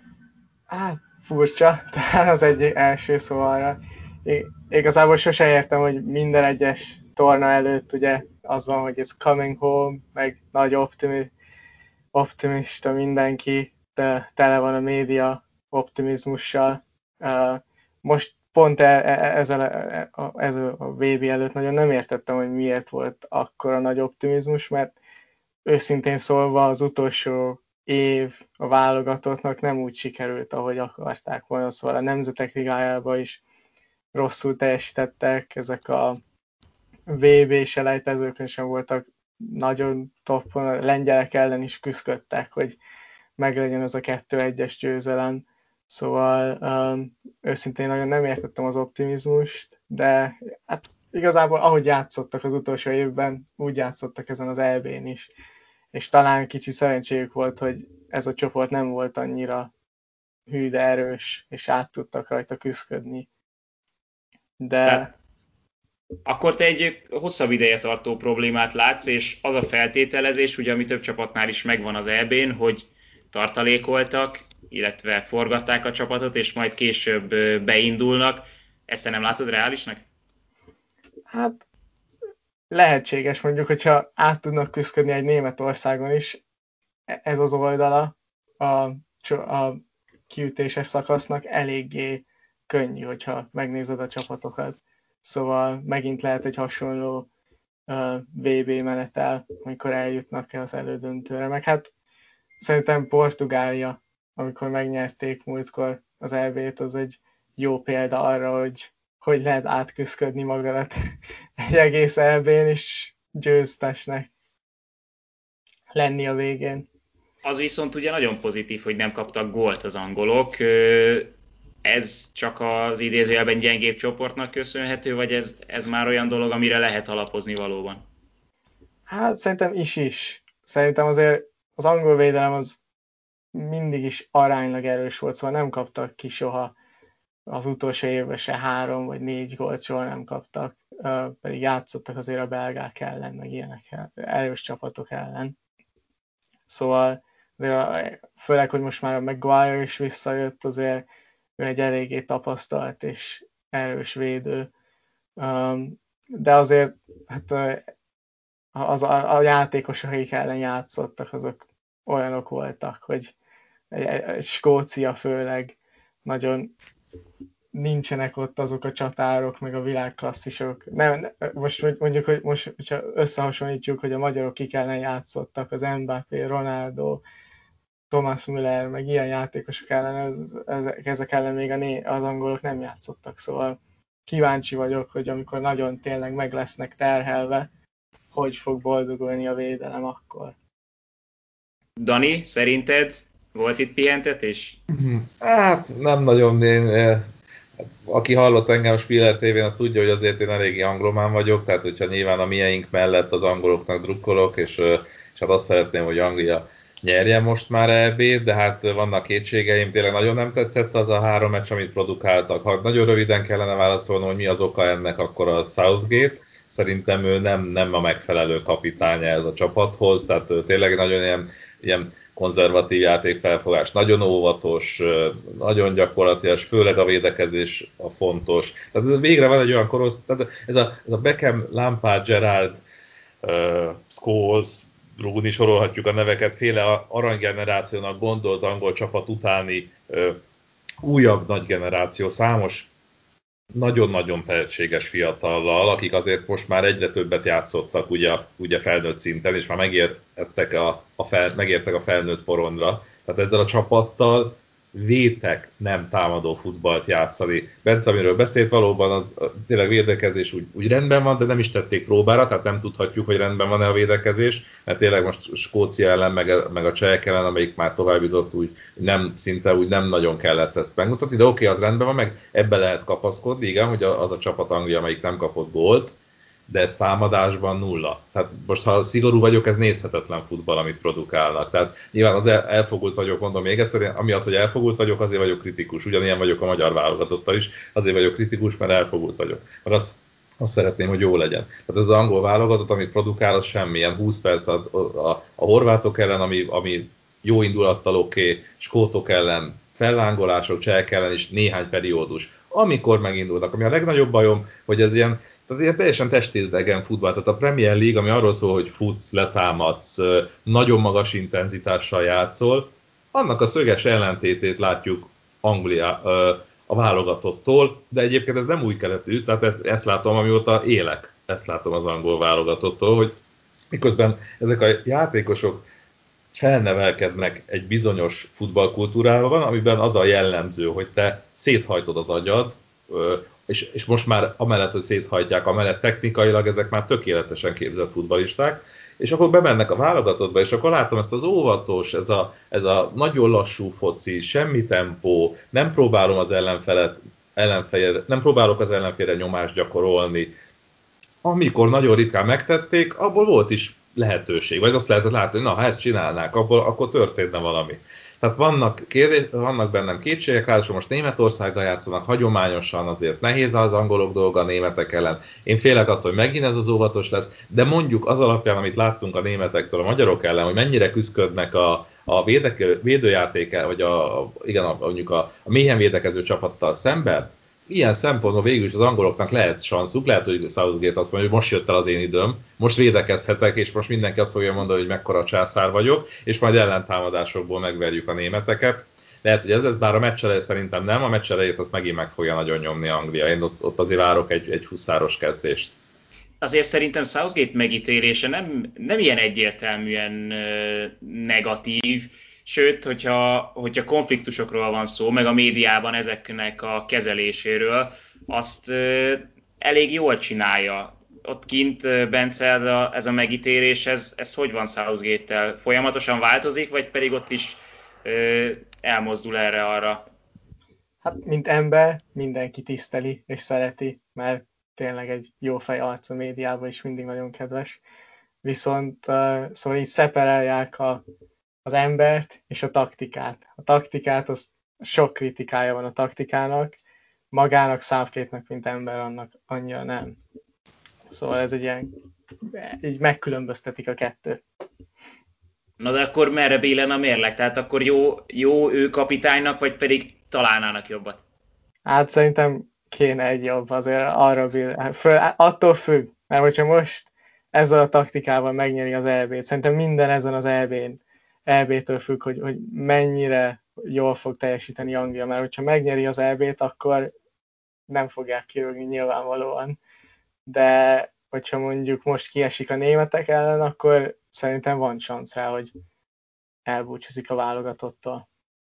Hát furcsa, talán az egyik első szóvalra. Igazából sose értem, hogy minden egyes torna előtt ugye az van, hogy it's coming home, meg nagy optimi, optimista mindenki, de tele van a média optimizmussal. Most pont ezzel a, ez a vé bé előtt nagyon nem értettem, hogy miért volt akkora nagy optimizmus, mert őszintén szólva az utolsó év a válogatottnak nem úgy sikerült, ahogy akarták volna, szóval a Nemzetek Ligájában is rosszul teljesítettek, ezek a vé bé-s elejtezőkön sem voltak nagyon toppon, a lengyelek ellen is küzdöttek, hogy meglegyen ez a kettő egyes győzelem. Szóval um, őszintén nagyon nem értettem az optimizmust, de hát igazából ahogy játszottak az utolsó évben, úgy játszottak ezen az é bén is. És talán kicsi szerencséjük volt, hogy ez a csoport nem volt annyira hű, de erős, és át tudtak rajta küszködni. De... Tehát, akkor te egy hosszabb ideje tartó problémát látsz, és az a feltételezés, ugye ami több csapatnál is megvan az é bén, hogy tartalékoltak, illetve forgatták a csapatot, és majd később beindulnak. Ezt te nem látod reálisnak? Hát lehetséges, mondjuk, hogyha át tudnak küszködni egy Németországon is, ez az oldala a, a kiütéses szakasznak eléggé könnyű, hogyha megnézed a csapatokat. Szóval megint lehet egy hasonló uh, vé bé menetel, amikor eljutnak az elődöntőre. Meg hát szerintem Portugália, amikor megnyerték múltkor az é bét, az egy jó példa arra, hogy hogy lehet átküszködni magadat egy egész é bén, és győztesnek lenni a végén. Az viszont ugye nagyon pozitív, hogy nem kaptak gólt az angolok. Ez csak az idézőjelben gyengébb csoportnak köszönhető, vagy ez, ez már olyan dolog, amire lehet alapozni valóban? Hát szerintem is is. Szerintem azért az angol védelem az mindig is aránylag erős volt, szóval nem kaptak ki soha az utolsó évben se három vagy négy gólt soha nem kaptak, pedig játszottak azért a belgák ellen, meg ilyenek erős csapatok ellen. Szóval azért, főleg, hogy most már a Maguire is visszajött, azért ő egy eléggé tapasztalt és erős védő. De azért hát az a, a játékosok, akik ellen játszottak, azok olyanok voltak, hogy Skócia főleg nagyon nincsenek ott azok a csatárok, meg a világklasszisok. Nem, most mondjuk, hogy most, hogyha összehasonlítjuk, hogy a magyarok kik ellen játszottak, az Mbappé, Ronaldo, Thomas Müller, meg ilyen játékosok ellen, ez, ezek, ezek ellen még a né, az angolok nem játszottak, szóval kíváncsi vagyok, hogy amikor nagyon tényleg meg lesznek terhelve, hogy fog boldogulni a védelem akkor. Dani, szerinted volt itt pihentetés? Hát nem nagyon, én, aki hallott engem a Spiller tévén, az tudja, hogy azért én eléggé anglomán vagyok, tehát hogyha nyilván a mieink mellett az angoloknak drukkolok, és, és hát azt szeretném, hogy Anglia nyerjen most már é bét, de hát vannak kétségeim, tényleg nagyon nem tetszett az a három meccs, amit produkáltak. Ha nagyon röviden kellene válaszolnom, hogy mi az oka ennek, akkor a Southgate. Szerintem ő nem, nem a megfelelő kapitánya ez a csapathoz, tehát tényleg nagyon ilyen, ilyen konzervatív játékfelfogás, nagyon óvatos, nagyon gyakorlatilag, főleg a védekezés a fontos. Tehát ez végre van egy olyan korosz, tehát ez a, ez a Beckham, Lampard, Gerrard, uh, Scholes, Rooney, sorolhatjuk a neveket, féle aranygenerációnak gondolt angol csapat utáni uh, újabb nagy generáció, számos nagyon-nagyon tehetséges fiatallal, akik azért most már egyre többet játszottak ugye, ugye felnőtt szinten, és már megértek a, a, fel, megértek a felnőtt porondra. Tehát ezzel a csapattal vétek nem támadó futballt játszani. Bence, amiről beszélt, valóban az tényleg védekezés úgy, úgy rendben van, de nem is tették próbára, tehát nem tudhatjuk, hogy rendben van-e a védekezés, mert tényleg most Skócia ellen, meg, meg a csehek ellen, amelyik már tovább jutott, úgy nem, szinte úgy nem nagyon kellett ezt megmutatni, de oké, okay, az rendben van, meg ebbe lehet kapaszkodni, igen, hogy az a csapat Anglia, amelyik nem kapott gólt, de ez támadásban nulla. Tehát most, ha szigorú vagyok, ez nézhetetlen futball, amit produkálnak. Tehát nyilván az elfogult vagyok, mondom még egyszer, amiatt, hogy elfogult vagyok, azért vagyok kritikus. Ugyanilyen vagyok a magyar válogatottal is, azért vagyok kritikus, mert elfogult vagyok. Mert azt, azt szeretném, hogy jó legyen. Tehát ez az angol válogatott, amit produkál, az semmilyen. húsz perc a, a, a horvátok ellen, ami, ami jó indulattal oké, okay, skótok ellen fellángolások, csehek ellen is néhány periódus. Amikor megindulnak, ami a legnagyobb bajom, hogy ez ilyen Tehát ilyen teljesen testidegen futball. Tehát a Premier League, ami arról szól, hogy futsz, letámadsz, nagyon magas intenzitással játszol, annak a szöges ellentétét látjuk Anglia a válogatottól, de egyébként ez nem új keletű, tehát ezt látom, amióta élek, ezt látom az angol válogatottól, hogy miközben ezek a játékosok felnevelkednek egy bizonyos futballkultúrában, amiben az a jellemző, hogy te széthajtod az agyad, És, és most már amellett, hogy széthajtják, amellett technikailag ezek már tökéletesen képzett futballisták, és akkor bemennek a válogatottba, és akkor látom ezt az óvatos, ez a, ez a nagyon lassú foci, semmi tempó, nem próbálom az ellenfelet, ellenfél, nem próbálok az ellenfélre nyomást gyakorolni. Amikor nagyon ritkán megtették, abból volt is lehetőség, vagy azt lehetett látni, hogy na, ha ezt csinálnák, abból, akkor történne valami. Tehát vannak, kérdés, vannak bennem kétségek, ráadásul most Németországgal játszanak, hagyományosan azért nehéz az angolok dolga a németek ellen. Én félek attól, hogy megint ez az óvatos lesz, de mondjuk az alapján, amit láttunk a németektől a magyarok ellen, hogy mennyire küzdködnek a, a védeke, védőjáték, vagy a, igen, a, mondjuk a, a mélyen védekező csapattal szemben, ilyen szempontból végül is az angoloknak lehet sanszuk, lehet, hogy Southgate azt mondja, hogy most jött el az én időm, most védekezhetek, és most mindenki azt fogja mondani, hogy mekkora császár vagyok, és majd ellentámadásokból megverjük a németeket. Lehet, hogy ez lesz, bár a meccs elejét szerintem nem, a meccs elejét azt megint meg fogja nagyon nyomni Anglia. Én ott, ott azért várok egy, egy huszáros kezdést. Azért szerintem Southgate megítélése nem, nem ilyen egyértelműen negatív, sőt, hogyha, hogyha konfliktusokról van szó, meg a médiában ezeknek a kezeléséről, azt elég jól csinálja. Ott kint, Bence, ez a, ez a megítélés, ez, ez hogy van Southgate-tel? Folyamatosan változik, vagy pedig ott is ö, elmozdul erre-arra? Hát, mint ember, mindenki tiszteli és szereti, mert tényleg egy jó fej arc a médiában is mindig nagyon kedves. Viszont uh, szóval így szeparálják a az embert és a taktikát. A taktikát, az sok kritikája van a taktikának, magának, Southgate-nek, mint ember, annak annyira nem. Szóval ez egy ilyen, így megkülönböztetik a kettőt. Na de akkor merre billen a mérleg? Tehát akkor jó, jó ő kapitánynak, vagy pedig találnának jobbat? Hát szerintem kéne egy jobb, azért arra billen. Föl, attól függ, mert hogyha most ezzel a taktikával megnyeri az é bét, szerintem minden ezen az é bén é bé-től függ, hogy, hogy mennyire jól fog teljesíteni Anglia, mert hogyha megnyeri az é bét, akkor nem fogják kirúgni nyilvánvalóan. De hogyha mondjuk most kiesik a németek ellen, akkor szerintem van szansz rá, hogy elbúcsúzik a válogatottól.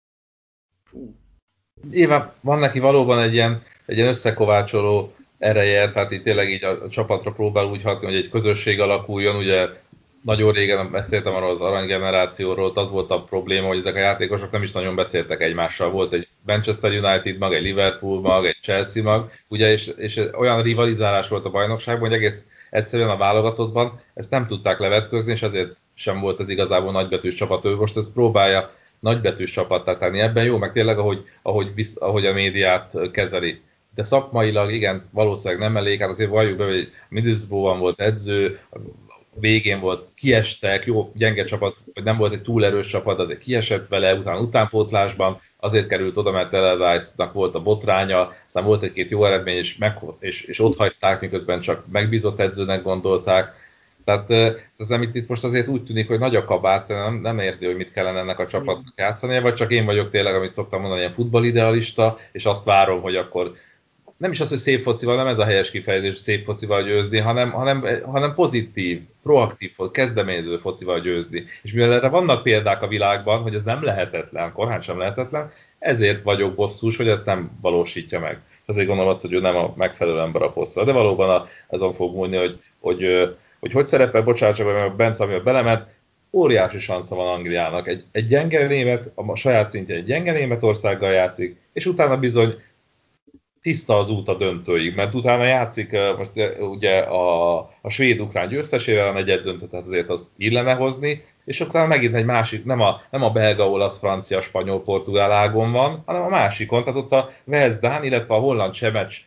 Nyilván van neki valóban egy ilyen, egy ilyen összekovácsoló ereje, tehát itt tényleg így a, a csapatra próbál úgy hatni, hogy egy közösség alakuljon. Ugye nagyon régen beszéltem arról az aranygenerációról, az volt a probléma, hogy ezek a játékosok nem is nagyon beszéltek egymással. Volt egy Manchester United mag, egy Liverpool mag, egy Chelsea mag, ugye, és, és olyan rivalizálás volt a bajnokságban, hogy egész egyszerűen a válogatottban ezt nem tudták levetközni, és ezért sem volt ez igazából nagybetűs csapat. Ő most ezt próbálja nagybetűs csapattá tenni. Ebben jó, meg tényleg, ahogy, ahogy, visz, ahogy a médiát kezeli. De szakmailag igen, valószínűleg nem elég, hát azért valljuk be, hogy Middlesbrough-ban volt edző, végén volt, kiestek, jó, gyenge csapat, vagy nem volt egy túl erős csapat, azért kiesett vele, utána utánpótlásban, azért került oda, mert Allardyce-nak volt a botránya, aztán volt egy-két jó eredmény, és, meg, és, és ott hagyták, miközben csak megbízott edzőnek gondolták. Tehát ez amit itt most azért úgy tűnik, hogy nagy a kabát, nem, nem érzi, hogy mit kellene ennek a csapatnak játszania, vagy csak én vagyok tényleg, amit szoktam mondani, ilyen futballidealista, és azt várom, hogy akkor nem is az, hogy szép focival, nem ez a helyes kifejezés, szép focival győzni, hanem, hanem, hanem pozitív, proaktív, kezdeményező focival győzni. És mivel erre vannak példák a világban, hogy ez nem lehetetlen, korán sem lehetetlen, ezért vagyok bosszús, hogy ezt nem valósítja meg. Ezért gondolom azt, hogy ő nem a megfelelő ember a posztra. De valóban a, azon fog múlni, hogy hogy, hogy, hogy szerepel, bocsánat, csak a Bence, amivel belemet, óriási sansza van Angliának. Egy, egy gyenge német, a saját szintjén egy gyenge Németországgal játszik, és utána bizony tiszta az út a döntőig, mert utána játszik most ugye a, a svéd-ukrán győztesével a negyed döntőt, tehát azért azt illene hozni, és utána megint egy másik, nem a, nem a belga, olasz, francia, spanyol, portugál ágon van, hanem a másikon, tehát ott a West-Dán, illetve a holland csemecs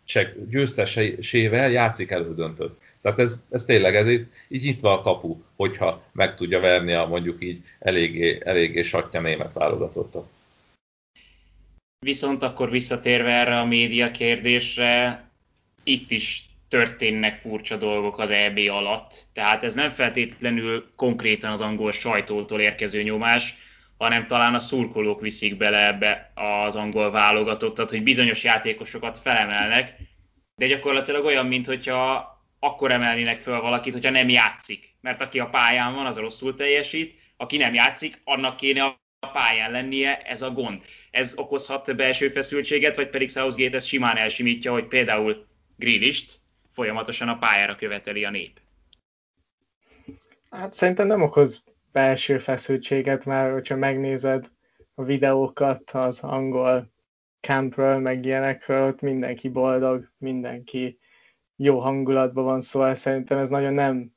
győztesével játszik elődöntőt. Tehát ez, ez tényleg, ez így, így nyitva a kapu, hogyha meg tudja verni a mondjuk így eléggé, eléggé satnya német válogatottat. Viszont akkor visszatérve erre a média kérdésre, itt is történnek furcsa dolgok az é bé alatt. Tehát ez nem feltétlenül konkrétan az angol sajtótól érkező nyomás, hanem talán a szurkolók viszik bele ebbe az angol válogatottat, hogy bizonyos játékosokat felemelnek, de gyakorlatilag olyan, mintha akkor emelnének fel valakit, hogyha nem játszik. Mert aki a pályán van, az rosszul teljesít, aki nem játszik, annak kéne a pályán lennie, ez a gond. Ez okozhat belső feszültséget, vagy pedig Southgate ezt simán elsimítja, hogy például Grealisht folyamatosan a pályára követeli a nép. Hát szerintem nem okoz belső feszültséget, mert hogyha megnézed a videókat az angol campről, meg ilyenekről, ott mindenki boldog, mindenki jó hangulatban van, szóval szerintem ez nagyon nem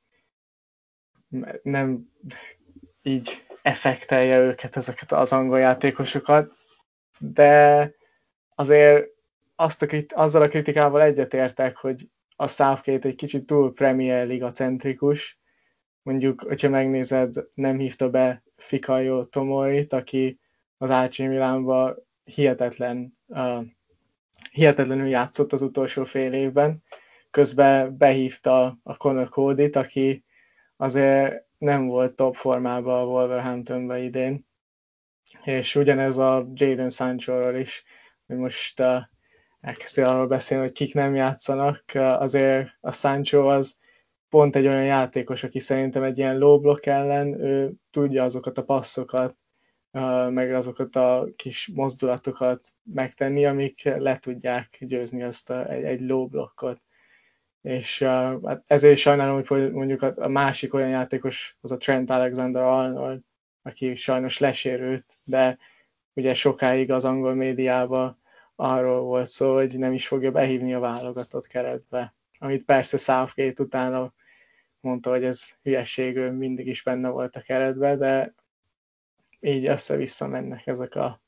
nem így effektelje őket, ezeket az angol játékosokat, de azért azt a krit- azzal a kritikával egyetértek, hogy a Southgate egy kicsit túl Premier Liga centrikus. Mondjuk, hogyha megnézed, nem hívta be Fikayo Tomorit, aki az á cé Milánban hihetetlen, uh, hihetetlenül játszott az utolsó fél évben. Közben behívta a Conor Codyt, aki azért nem volt top formában a Wolverhamptonban idén. És ugyanez a Jadon Sancho-ról is, hogy most uh, elkezdtél arról beszélni, hogy kik nem játszanak, uh, azért a Sancho az pont egy olyan játékos, aki szerintem egy ilyen low block ellen, ő tudja azokat a passzokat, uh, meg azokat a kis mozdulatokat megtenni, amik le tudják győzni azt a, egy, egy low blockot. És uh, hát ezért is sajnálom, hogy mondjuk a, a másik olyan játékos, az a Trent Alexander-Arnold, aki sajnos lesérült, de ugye sokáig az angol médiában arról volt szó, hogy nem is fogja behívni a válogatott keretbe. Amit persze Southgate utána mondta, hogy ez hülyeség, ő mindig is benne volt a keretbe, de így össze-vissza mennek ezek a...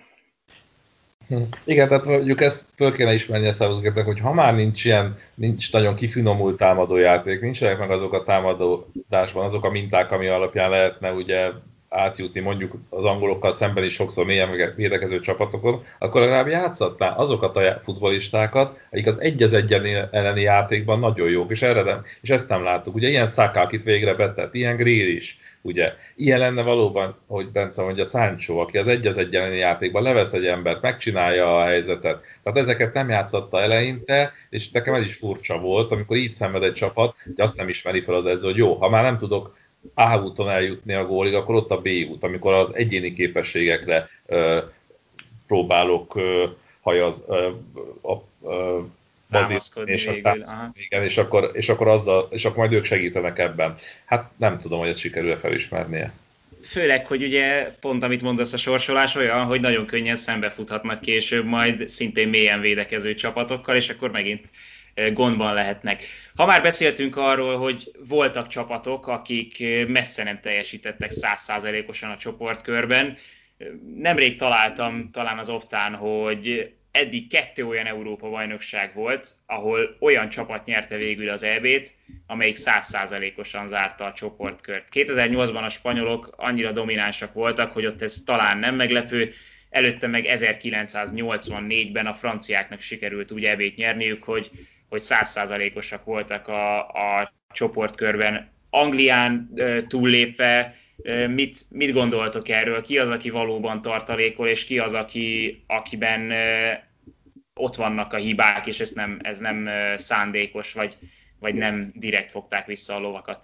Igen, tehát mondjuk ezt föl kéne ismerni a Southgate-nek, hogy ha már nincs ilyen, nincs nagyon kifinomult támadójáték, nincsenek meg azok a támadásban, azok a minták, ami alapján lehetne ugye átjutni mondjuk az angolokkal szemben is sokszor mélyen védekező csapatokon, akkor legalább játszhatná azokat a futballistákat, akik az egy az egyen elleni játékban nagyon jók, és, erre nem, és ezt nem láttuk. Ugye ilyen Saka, akit végre betett, ilyen Grealish, ugye. Ilyen lenne valóban, hogy Bence mondja, Sancho, aki az egy az egy elleni játékban levesz egy embert, megcsinálja a helyzetet. Tehát ezeket nem játszotta eleinte, és nekem ez is furcsa volt, amikor így szenved egy csapat, hogy azt nem ismeri fel az edző, hogy jó, ha már nem tudok A úton eljutni a gólig, akkor ott a B út, amikor az egyéni képességekre ö, próbálok ö, hajaz, ö, ö, ö, támaszkodni és, végül. igen, és, akkor, és, akkor azzal, és akkor majd ők segítenek ebben. Hát nem tudom, hogy ezt sikerül-e felismernie. Főleg, hogy ugye pont amit mondasz, a sorsolás olyan, hogy nagyon könnyen szembefuthatnak később majd szintén mélyen védekező csapatokkal, és akkor megint gondban lehetnek. Ha már beszéltünk arról, hogy voltak csapatok, akik messze nem teljesítettek száz százalékosan a csoportkörben, nemrég találtam talán az Optán, hogy eddig kettő olyan Európa-bajnokság volt, ahol olyan csapat nyerte végül az é bét, amelyik száz százalékosan zárta a csoportkört. kétezer-nyolcban a spanyolok annyira dominánsak voltak, hogy ott ez talán nem meglepő, előtte meg ezerkilencszáznyolcvannégyben a franciáknak sikerült úgy é bét nyerniük, hogy, hogy száz százalékosak voltak a, a csoportkörben. Anglián túllépve, mit, mit gondoltok erről? Ki az, aki valóban tartalékol, és ki az, aki, akiben ott vannak a hibák, és ez nem, ez nem szándékos, vagy, vagy nem direkt fogták vissza a lovakat?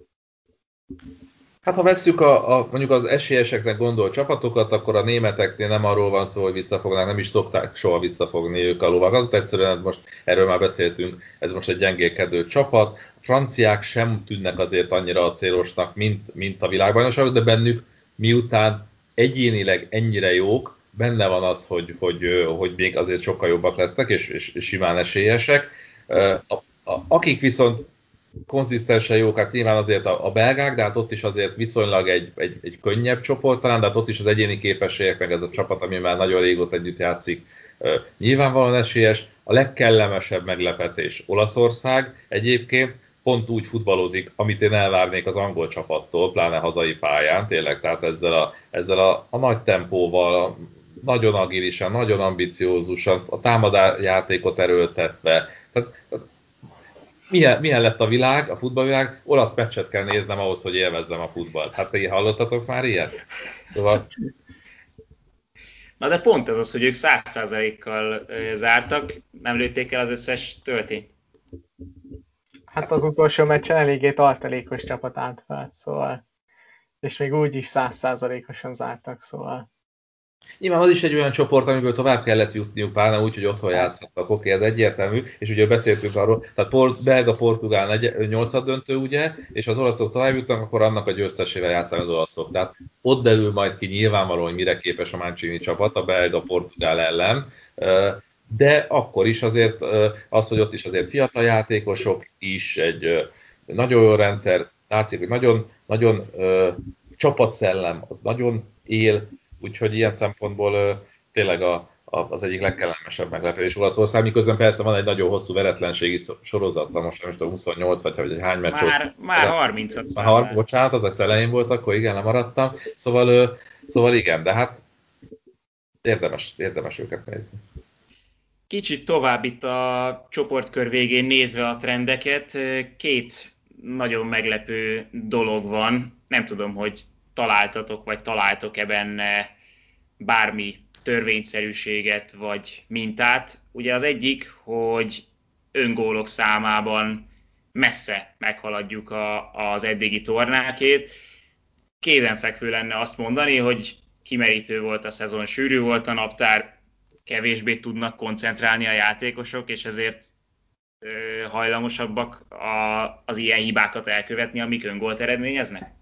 Hát ha vesszük a, a, mondjuk az esélyeseknek gondolt csapatokat, akkor a németeknél nem arról van szó, hogy visszafognák, nem is szokták soha visszafogni ők a lovakat. Egyszerűen most erről már beszéltünk, ez most egy gyengélkedő csapat. A franciák sem tűnnek azért annyira a célosnak, mint, mint a világbajnokságok, de bennük miután egyénileg ennyire jók, benne van az, hogy, hogy, hogy még azért sokkal jobbak lesznek, és, és, és simán esélyesek. A, a, akik viszont konzisztensen jók, hát nyilván azért a, a belgák, de hát ott is azért viszonylag egy, egy, egy könnyebb csoport talán, de hát ott is az egyéni képességek, meg ez a csapat, ami már nagyon régóta együtt játszik, nyilvánvalóan esélyes. A legkellemesebb meglepetés Olaszország egyébként pont úgy futballozik, amit én elvárnék az angol csapattól, pláne hazai pályán, tényleg, tehát ezzel a, ezzel a, a nagy tempóval, a, nagyon agilisan, nagyon ambiciózusan, a támadásjátékot erőltetve. Tehát, Milyen, milyen lett a világ, a futballvilág? Olasz meccset kell néznem ahhoz, hogy élvezzem a futballt. Hát ti hallottatok már ilyet? Szóval... Na de pont ez az, hogy ők száz százalékkal zártak, nem lőtték el az összes töltényt. Hát az utolsó meccsen eléggé tartalékos csapat állt fel, szóval. És még úgy is száz százalékosan zártak, szóval. Nyilván az is egy olyan csoport, amiből tovább kellett jutniuk, pláne úgy, hogy otthon játszottak, oké, ez egyértelmű, és ugye beszéltünk arról, tehát Port, belga-portugál nyolcad döntő, ugye, és az olaszok tovább jutnak, akkor annak a győztesével játszanak az olaszok. Tehát ott derül majd ki nyilvánvalóan, hogy mire képes a Mancini csapat a belga-portugál ellen, de akkor is azért az, hogy ott is azért fiatal játékosok is, egy nagyon jó rendszer, látszik, hogy nagyon, nagyon csapatszellem, az nagyon él, úgyhogy ilyen szempontból ö, tényleg a, a, az egyik legkellemesebb meglepetés Olaszország, miközben persze van egy nagyon hosszú veretlenségi sorozata, most nem is tudom, huszonnyolc vagy hogy hány meccs Már, volt. már harmincat Már har- bocsánat, az az elején volt, akkor igen, lemaradtam. Szóval, ö, szóval igen, de hát érdemes, érdemes őket nézni. Kicsit tovább itt a csoportkör végén nézve a trendeket, két nagyon meglepő dolog van. Nem tudom, hogy találtatok, vagy találtok-e benne bármi törvényszerűséget, vagy mintát. Ugye az egyik, hogy öngólok számában messze meghaladjuk a, az eddigi tornákét. Kézenfekvő lenne azt mondani, hogy kimerítő volt a szezon, sűrű volt a naptár, kevésbé tudnak koncentrálni a játékosok, és ezért ö, hajlamosabbak a, az ilyen hibákat elkövetni, amik öngolt eredményeznek?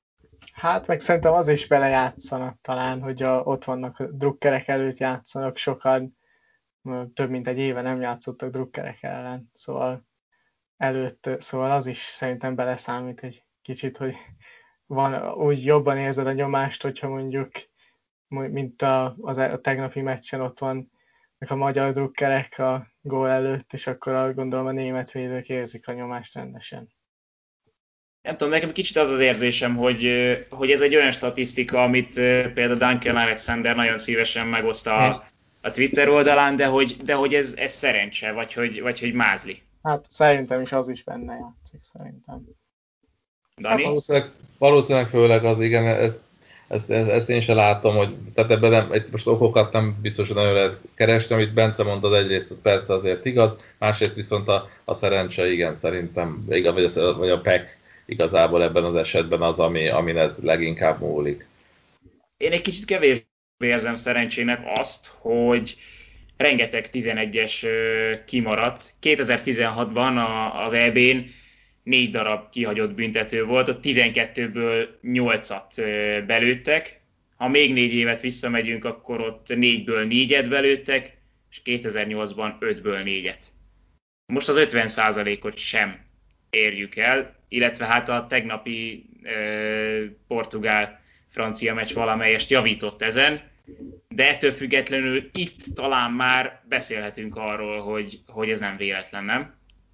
Hát meg szerintem az is belejátszanak talán, hogy a, ott vannak a drukkerek előtt játszanak, sokan több mint egy éve nem játszottak drukkerek ellen, szóval előtt, szóval az is szerintem beleszámít egy kicsit, hogy van, úgy jobban érzed a nyomást, hogyha mondjuk, mint a, az, a tegnapi meccsen ott van a magyar drukkerek a gól előtt, és akkor gondolom a német védők érzik a nyomást rendesen. Nem tudom, nekem kicsit az az érzésem, hogy, hogy ez egy olyan statisztika, amit például Duncan Alexander nagyon szívesen megoszt a, a Twitter oldalán, de hogy, de hogy ez, ez szerencse, vagy hogy, vagy hogy mázli. Hát szerintem is az is benne játszik, szerintem. Dani? valószínűleg, valószínűleg főleg az, igen, ezt, ezt, ezt, ezt én sem látom, hogy tehát ebben nem, egy, most okokat nem biztos, hogy nagyon lehet keresni, amit Bence mondta, az egyrészt az persze azért igaz, másrészt viszont a, a szerencse, igen, szerintem, vagy a, vagy a pek igazából ebben az esetben az, ami, amin ez leginkább múlik. Én egy kicsit kevésbé érzem szerencsének azt, hogy rengeteg tizenegyes kimaradt. kétezer-tizenhatban az é bén négy darab kihagyott büntető volt, ott tizenkettőből nyolcat belőttek. Ha még négy évet visszamegyünk, akkor ott négyből négyet belőttek, és kétezer-nyolcban ötből négyet. Most az ötven százalékot sem érjük el, illetve hát a tegnapi eh, portugál-francia meccs valamelyest javított ezen, de ettől függetlenül itt talán már beszélhetünk arról, hogy, hogy ez nem véletlen, nem?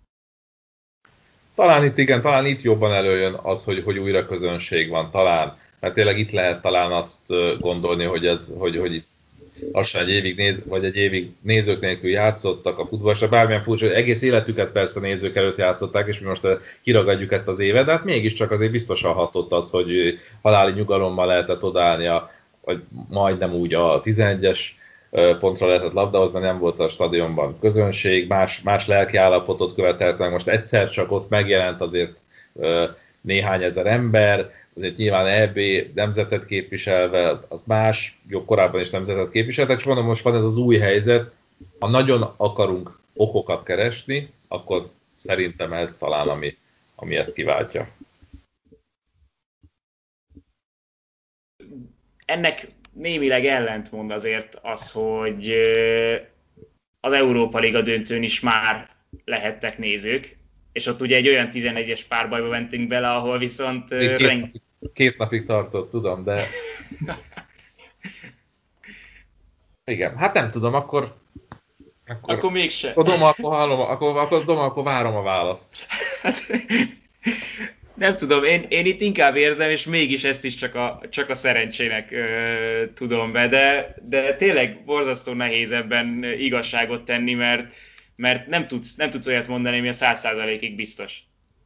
Talán itt igen, talán itt jobban előjön az, hogy, hogy újra közönség van, talán. Mert tényleg itt lehet talán azt gondolni, hogy ez, hogy, hogy itt lassan egy évig néz, vagy egy évig nézők nélkül játszottak a futballosra, bármilyen furcsa, hogy egész életüket persze nézők előtt játszották, és mi most kiragadjuk ezt az évet, de hát mégiscsak azért biztosan hatott az, hogy haláli nyugalommal lehetett odállni, a, vagy majdnem úgy a tizenegyes pontra lehetett labdahozni, mert nem volt a stadionban közönség, más, más lelki állapotot követelt meg, most egyszer csak ott megjelent azért néhány ezer ember, azért nyilván é bé nemzetet képviselve, az, az más, jobb korábban is nemzetet képviseltek, és mondom, most van ez az új helyzet, ha nagyon akarunk okokat keresni, akkor szerintem ez talán, ami, ami ezt kiváltja. Ennek némileg ellentmond azért az, hogy az Európa Liga döntőn is már lehettek nézők, és ott ugye egy olyan tizenegyes párbajba mentünk bele, ahol viszont... Két, reng... napig, két napig tartott, tudom, de... Igen, hát nem tudom, akkor... Akkor, akkor mégsem. Akkor doma, akkor, hallom, akkor, akkor, doma, akkor várom a választ. Hát, nem tudom, én, én itt inkább érzem, és mégis ezt is csak a, csak a szerencsének ö, tudom be, de, de tényleg borzasztó nehéz ebben igazságot tenni, mert, mert nem, tudsz, nem tudsz olyat mondani, ami a száz százalékig biztos.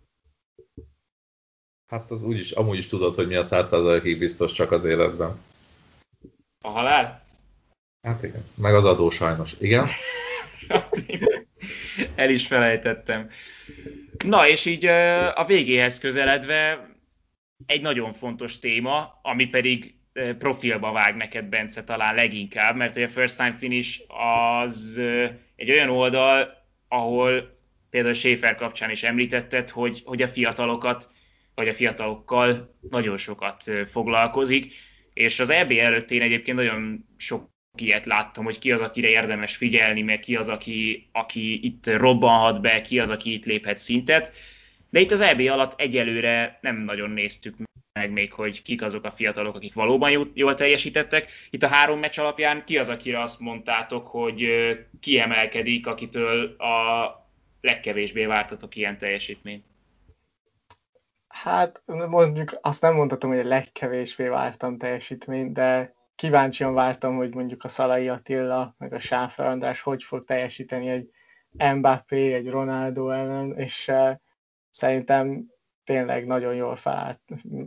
Hát az úgyis, amúgy is tudod, hogy mi a száz százalékig biztos csak az életben. A halál? Hát igen, meg az adó sajnos. Igen? El is felejtettem. Na, és így a végéhez közeledve egy nagyon fontos téma, ami pedig profilba vág neked, Bence, talán leginkább, mert a First Time Finish az egy olyan oldal, ahol például Schaefer kapcsán is említetted, hogy, hogy a fiatalokat, vagy a fiatalokkal nagyon sokat foglalkozik, és az é bé előtt én egyébként nagyon sok ilyet láttam, hogy ki az, akire érdemes figyelni, meg ki az, aki, aki itt robbanhat be, ki az, aki itt léphet szintet. De itt az é bé alatt egyelőre nem nagyon néztük meg még, hogy kik azok a fiatalok, akik valóban jól teljesítettek. Itt a három meccs alapján ki az, akire azt mondtátok, hogy kiemelkedik, akitől a legkevésbé vártatok ilyen teljesítményt? Hát mondjuk azt nem mondhatom, hogy a legkevésbé vártam teljesítményt, de kíváncsian vártam, hogy mondjuk a Szalai Attila, meg a Sáfer András hogy fog teljesíteni egy Mbappé, egy Ronaldo ellen, és uh, szerintem tényleg nagyon jól felállt.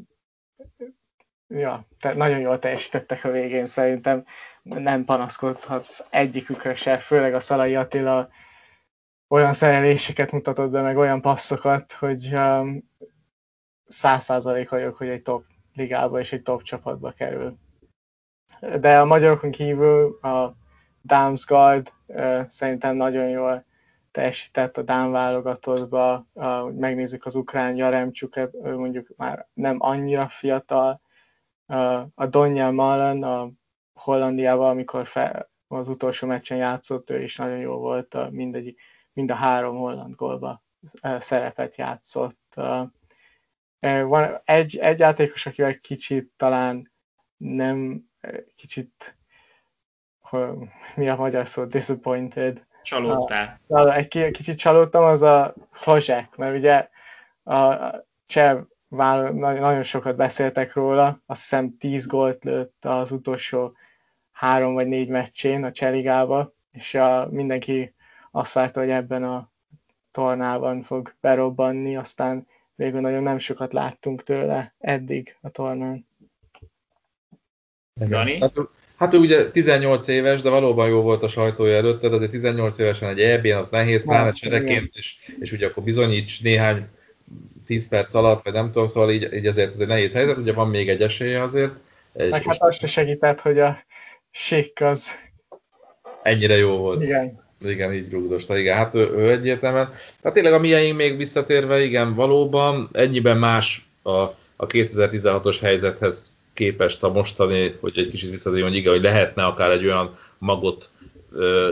Ja, te, nagyon jól teljesítettek a végén, szerintem nem panaszkodhatsz egyikükre se, főleg a Szalai Attila olyan szereléseket mutatott be, meg olyan passzokat, hogy um, száz százalék vagyok, hogy egy top ligába és egy top csapatba kerül. De a magyarokon kívül a Damsgaard uh, szerintem nagyon jól teljesített a Dán válogatottba, uh, megnézzük az ukrán Jaremcsuket, ő mondjuk már nem annyira fiatal, uh, a Donján Malen a Hollandiával, amikor fel, az utolsó meccsen játszott, ő is nagyon jó volt, uh, mindegyik, mind a három holland gólba uh, szerepet játszott. Uh, Van egy, egy játékos, akivel kicsit talán nem, kicsit, mi a magyar szó, disappointed. Csalódtál. A, egy kicsit csalódtam, az a Hozsek, mert ugye a cseh nagyon sokat beszéltek róla, azt hiszem tíz gólt lőtt az utolsó három vagy négy meccsén a Cseh ligába, és a, mindenki azt várta, hogy ebben a tornában fog berobbanni, aztán végül nagyon nem sokat láttunk tőle eddig a tornán. Dani? Hát, hát ő ugye tizennyolc éves, de valóban jó volt a sajtója előtte, de azért tizennyolc évesen egy é bén az nehéz, pláne csereként, és, és ugye akkor bizonyíts néhány tíz perc alatt, vagy nem tudom, szóval így, így ezért ez egy nehéz helyzet, ugye van még egy esélye azért. Meg hát azt se segített, hogy a Schick az... Ennyire jó volt. Igen. Igen, így rúgdosta, igen, hát ő, ő egyértelműen. Tehát tényleg a miénk még visszatérve, igen, valóban ennyiben más a, a kétezer-tizenhatos helyzethez képest a mostani, hogy egy kicsit visszatérjünk, hogy igen, hogy lehetne akár egy olyan magot ö,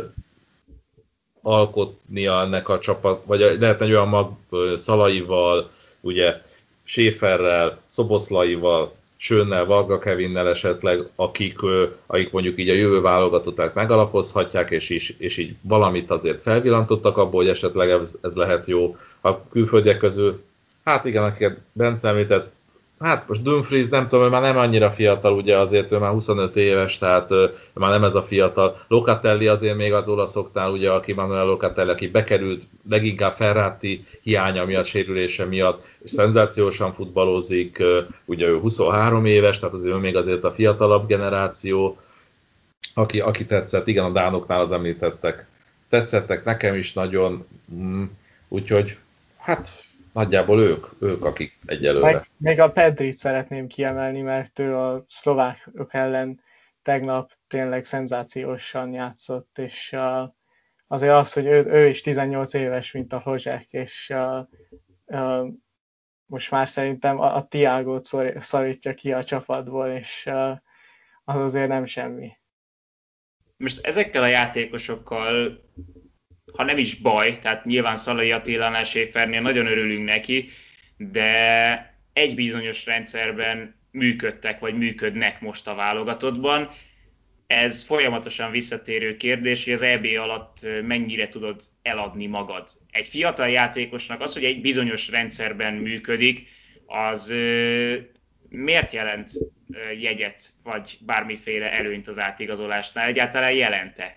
alkotnia ennek a csapat, vagy lehetne egy olyan mag ö, Szalaival, ugye Schäferrel, Szoboszlaival, Schönnel, Varga Kevinnel esetleg, akik, akik mondjuk így a jövő válogatották megalapozhatják, és, is, és így valamit azért felvillantottak abból, hogy esetleg ez, ez lehet jó. A külföldiek közül, hát igen, akiket Bence említett, hát most Dumfries, nem tudom, ő már nem annyira fiatal, ugye azért ő már huszonöt éves, tehát ő már nem ez a fiatal. Locatelli azért még az olaszoknál, ugye aki Manuel Locatelli, aki bekerült leginkább Ferrati hiánya miatt, sérülése miatt, és szenzációsan futballozik, ugye ő huszonhárom éves, tehát azért ő még azért a fiatalabb generáció, aki, aki tetszett, igen, a dánoknál az említettek. Tetszettek nekem is nagyon, mm, úgyhogy hát nagyjából ők, ők akik egyelőre. Meg, még a Pedrit szeretném kiemelni, mert ő a szlovákok ellen tegnap tényleg szenzációsan játszott, és uh, azért az, hogy ő, ő is tizennyolc éves, mint a Hozsek, és uh, uh, most már szerintem a, a Thiago-t szorítja ki a csapatból, és uh, az azért nem semmi. Most ezekkel a játékosokkal, ha nem is baj, tehát nyilván Szalai Attilánál, Schäfernél nagyon örülünk neki, de egy bizonyos rendszerben működtek, vagy működnek most a válogatottban. Ez folyamatosan visszatérő kérdés, hogy az é bé alatt mennyire tudod eladni magad. Egy fiatal játékosnak az, hogy egy bizonyos rendszerben működik, az miért jelent jegyet, vagy bármiféle előnyt az átigazolásnál? Egyáltalán jelente?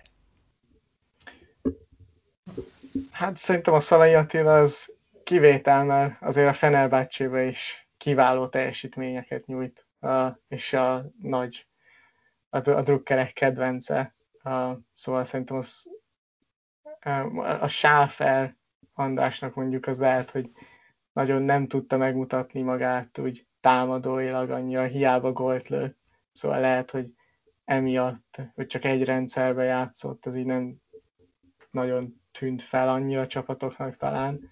Hát szerintem a Szalai Attila az kivétel, mert azért a Fenerbahcsébe is kiváló teljesítményeket nyújt, és a nagy, a drukkerek kedvence. Szóval szerintem az, a Schäfer Andrásnak mondjuk az lehet, hogy nagyon nem tudta megmutatni magát úgy támadóilag annyira, hiába gólt lőtt. Szóval lehet, hogy emiatt, hogy csak egy rendszerbe játszott, az így nem nagyon tűnt fel annyira a csapatoknak talán.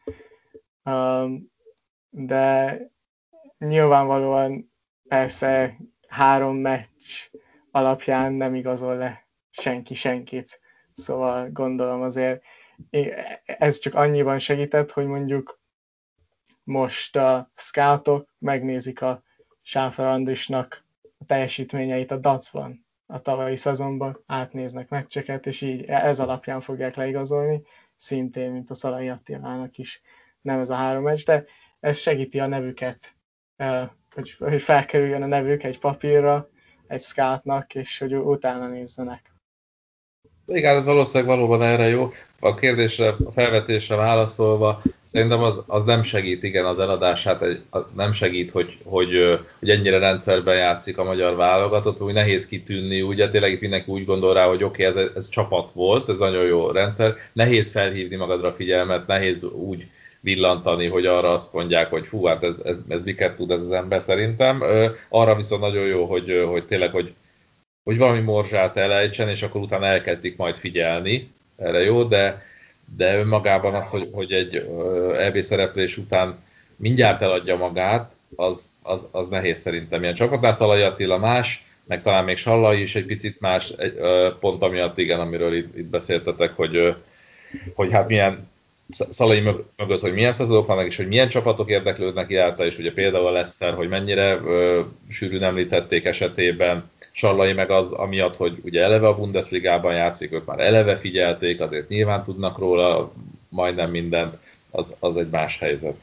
De nyilvánvalóan persze három meccs alapján nem igazol le senki senkit. Szóval gondolom azért ez csak annyiban segített, hogy mondjuk most a scoutok megnézik a Schäfer Andrisnak a teljesítményeit a dacban, a tavalyi szezonban, átnéznek meccseket, és így ez alapján fogják leigazolni, szintén, mint a Szalai Attilának is nem ez a három meccs, de ez segíti a nevüket, hogy, hogy felkerüljön a nevük egy papírra, egy scoutnak, és hogy utána nézzenek. Igen, ez valószínűleg valóban erre jó. A kérdésre, a felvetésre válaszolva, szerintem az, az nem segít, igen, az eladását, nem segít, hogy, hogy, hogy ennyire rendszerben játszik a magyar válogatott, úgy nehéz kitűnni, ugye tényleg mindenki úgy gondol rá, hogy oké, okay, ez, ez csapat volt, ez nagyon jó rendszer, nehéz felhívni magadra figyelmet, nehéz úgy villantani, hogy arra azt mondják, hogy hú, hát ez, ez, ez miket tud ez az ember szerintem. Arra viszont nagyon jó, hogy, hogy tényleg, hogy hogy valami morzsát elejtsen, és akkor utána elkezdik majd figyelni, erre jó, de, de önmagában az, hogy, hogy egy é bé szereplés után mindjárt eladja magát, az, az, az nehéz szerintem. Ilyen csapatnál Szalai Attila más, meg talán még Sallai is egy picit más, egy, pont amiatt igen, amiről itt, itt beszéltetek, hogy, hogy hát milyen Szalai mögött, hogy milyen szezonok vannak, és hogy milyen csapatok érdeklődnek iránta, és ugye például a Leicester, hogy mennyire ö, sűrűn említették esetében, Sallai meg az amiatt, hogy ugye eleve a Bundesligában játszik, ők már eleve figyelték, azért nyilván tudnak róla majdnem mindent, az, az egy más helyzet.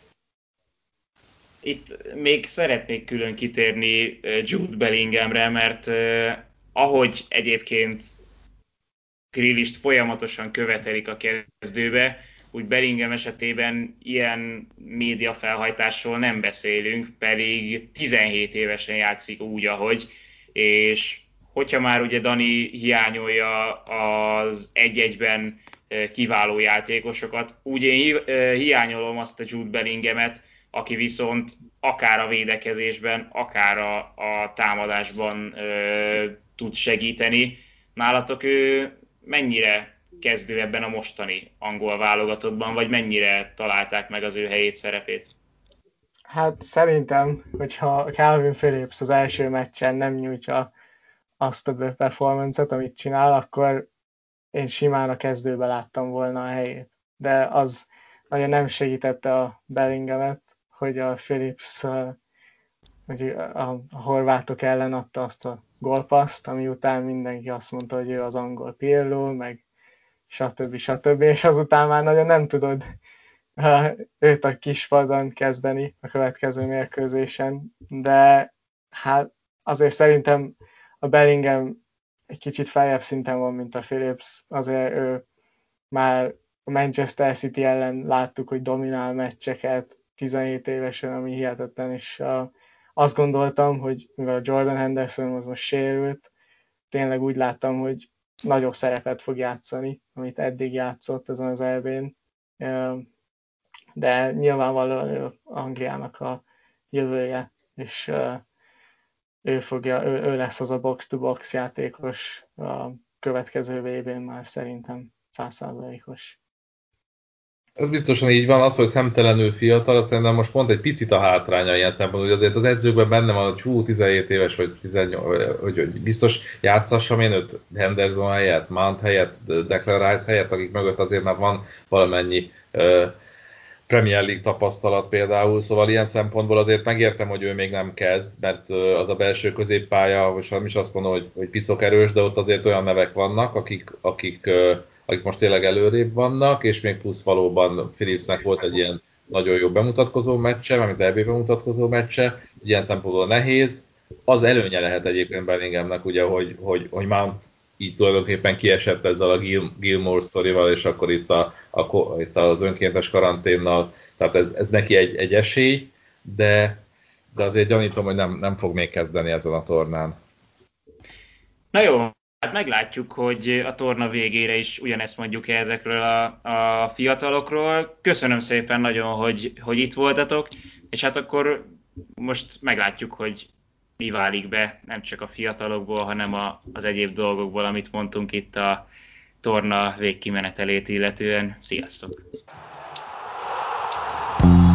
Itt még szeretnék külön kitérni Jude Bellinghamre, mert eh, ahogy egyébként Grealist folyamatosan követelik a kezdőbe, úgy Bellingham esetében ilyen média felhajtásról nem beszélünk, pedig tizenhét évesen játszik úgy, ahogy, és hogyha már ugye Dani hiányolja az egy-egyben kiváló játékosokat, úgy én hiányolom azt a Jude Bellinghamet, aki viszont akár a védekezésben, akár a, a támadásban ö, tud segíteni. Nálatok ő mennyire kezdő ebben a mostani angol válogatottban, vagy mennyire találták meg az ő helyét, szerepét? Hát szerintem, hogyha Calvin Phillips az első meccsen nem nyújtja azt a performance-et, amit csinál, akkor én simán a kezdőbe láttam volna a helyét. De az nagyon nem segítette a Bellinghamet, hogy a Phillips hogy a horvátok ellen adta azt a gólpasszt, ami után mindenki azt mondta, hogy ő az angol Pirlo, meg stb. stb. És azután már nagyon nem tudod őt a kispadon kezdeni a következő mérkőzésen, de hát azért szerintem a Bellingham egy kicsit feljebb szinten van, mint a Phillips, azért ő már a Manchester City ellen láttuk, hogy dominál meccseket tizenhét évesen, ami hihetetlen, és uh, azt gondoltam, hogy mivel Jordan Henderson az most sérült, tényleg úgy láttam, hogy nagyobb szerepet fog játszani, amit eddig játszott ezen az é bén. Uh, de nyilvánvalóan ő Angliának a jövője, és uh, ő, fogja, ő, ő lesz az a box-to-box játékos a következő vé bén már szerintem száz százalékos. Ez biztosan így van, az, hogy szemtelenül fiatal, azt szerintem most pont egy picit a hátránya ilyen szempontból, hogy azért az edzőkben benne van, hogy hú, tizenhét éves, vagy tizennyolc, hogy, hogy biztos játszassam én őt Henderson helyett, Mount helyett, Declan Rice helyett, akik mögött azért már van valamennyi uh, Premier League tapasztalat például, szóval ilyen szempontból azért megértem, hogy ő még nem kezd, mert az a belső középpálya, most nem is azt mondom, hogy, hogy piszok erős, de ott azért olyan nevek vannak, akik, akik, akik most tényleg előrébb vannak, és még plusz valóban Phillipsnek volt egy ilyen nagyon jó bemutatkozó meccse, mármint é bé bemutatkozó meccse, ilyen szempontból nehéz. Az előnye lehet egyébként Bellinghamnek, ugye, hogy, hogy, hogy Mount így tulajdonképpen kiesett ezzel a Gil, Gilmore sztorival, és akkor itt, a, a, itt az önkéntes karanténnal, tehát ez, ez neki egy, egy esély, de, de azért gyanítom, hogy nem, nem fog még kezdeni ezen a tornán. Na jó, hát meglátjuk, hogy a torna végére is ugyanezt mondjuk ezekről a, a fiatalokról. Köszönöm szépen nagyon, hogy, hogy itt voltatok, és hát akkor most meglátjuk, hogy mi válik be, nem csak a fiatalokból, hanem a, az egyéb dolgokból, amit mondtunk itt a torna végkimenetelét illetően. Sziasztok!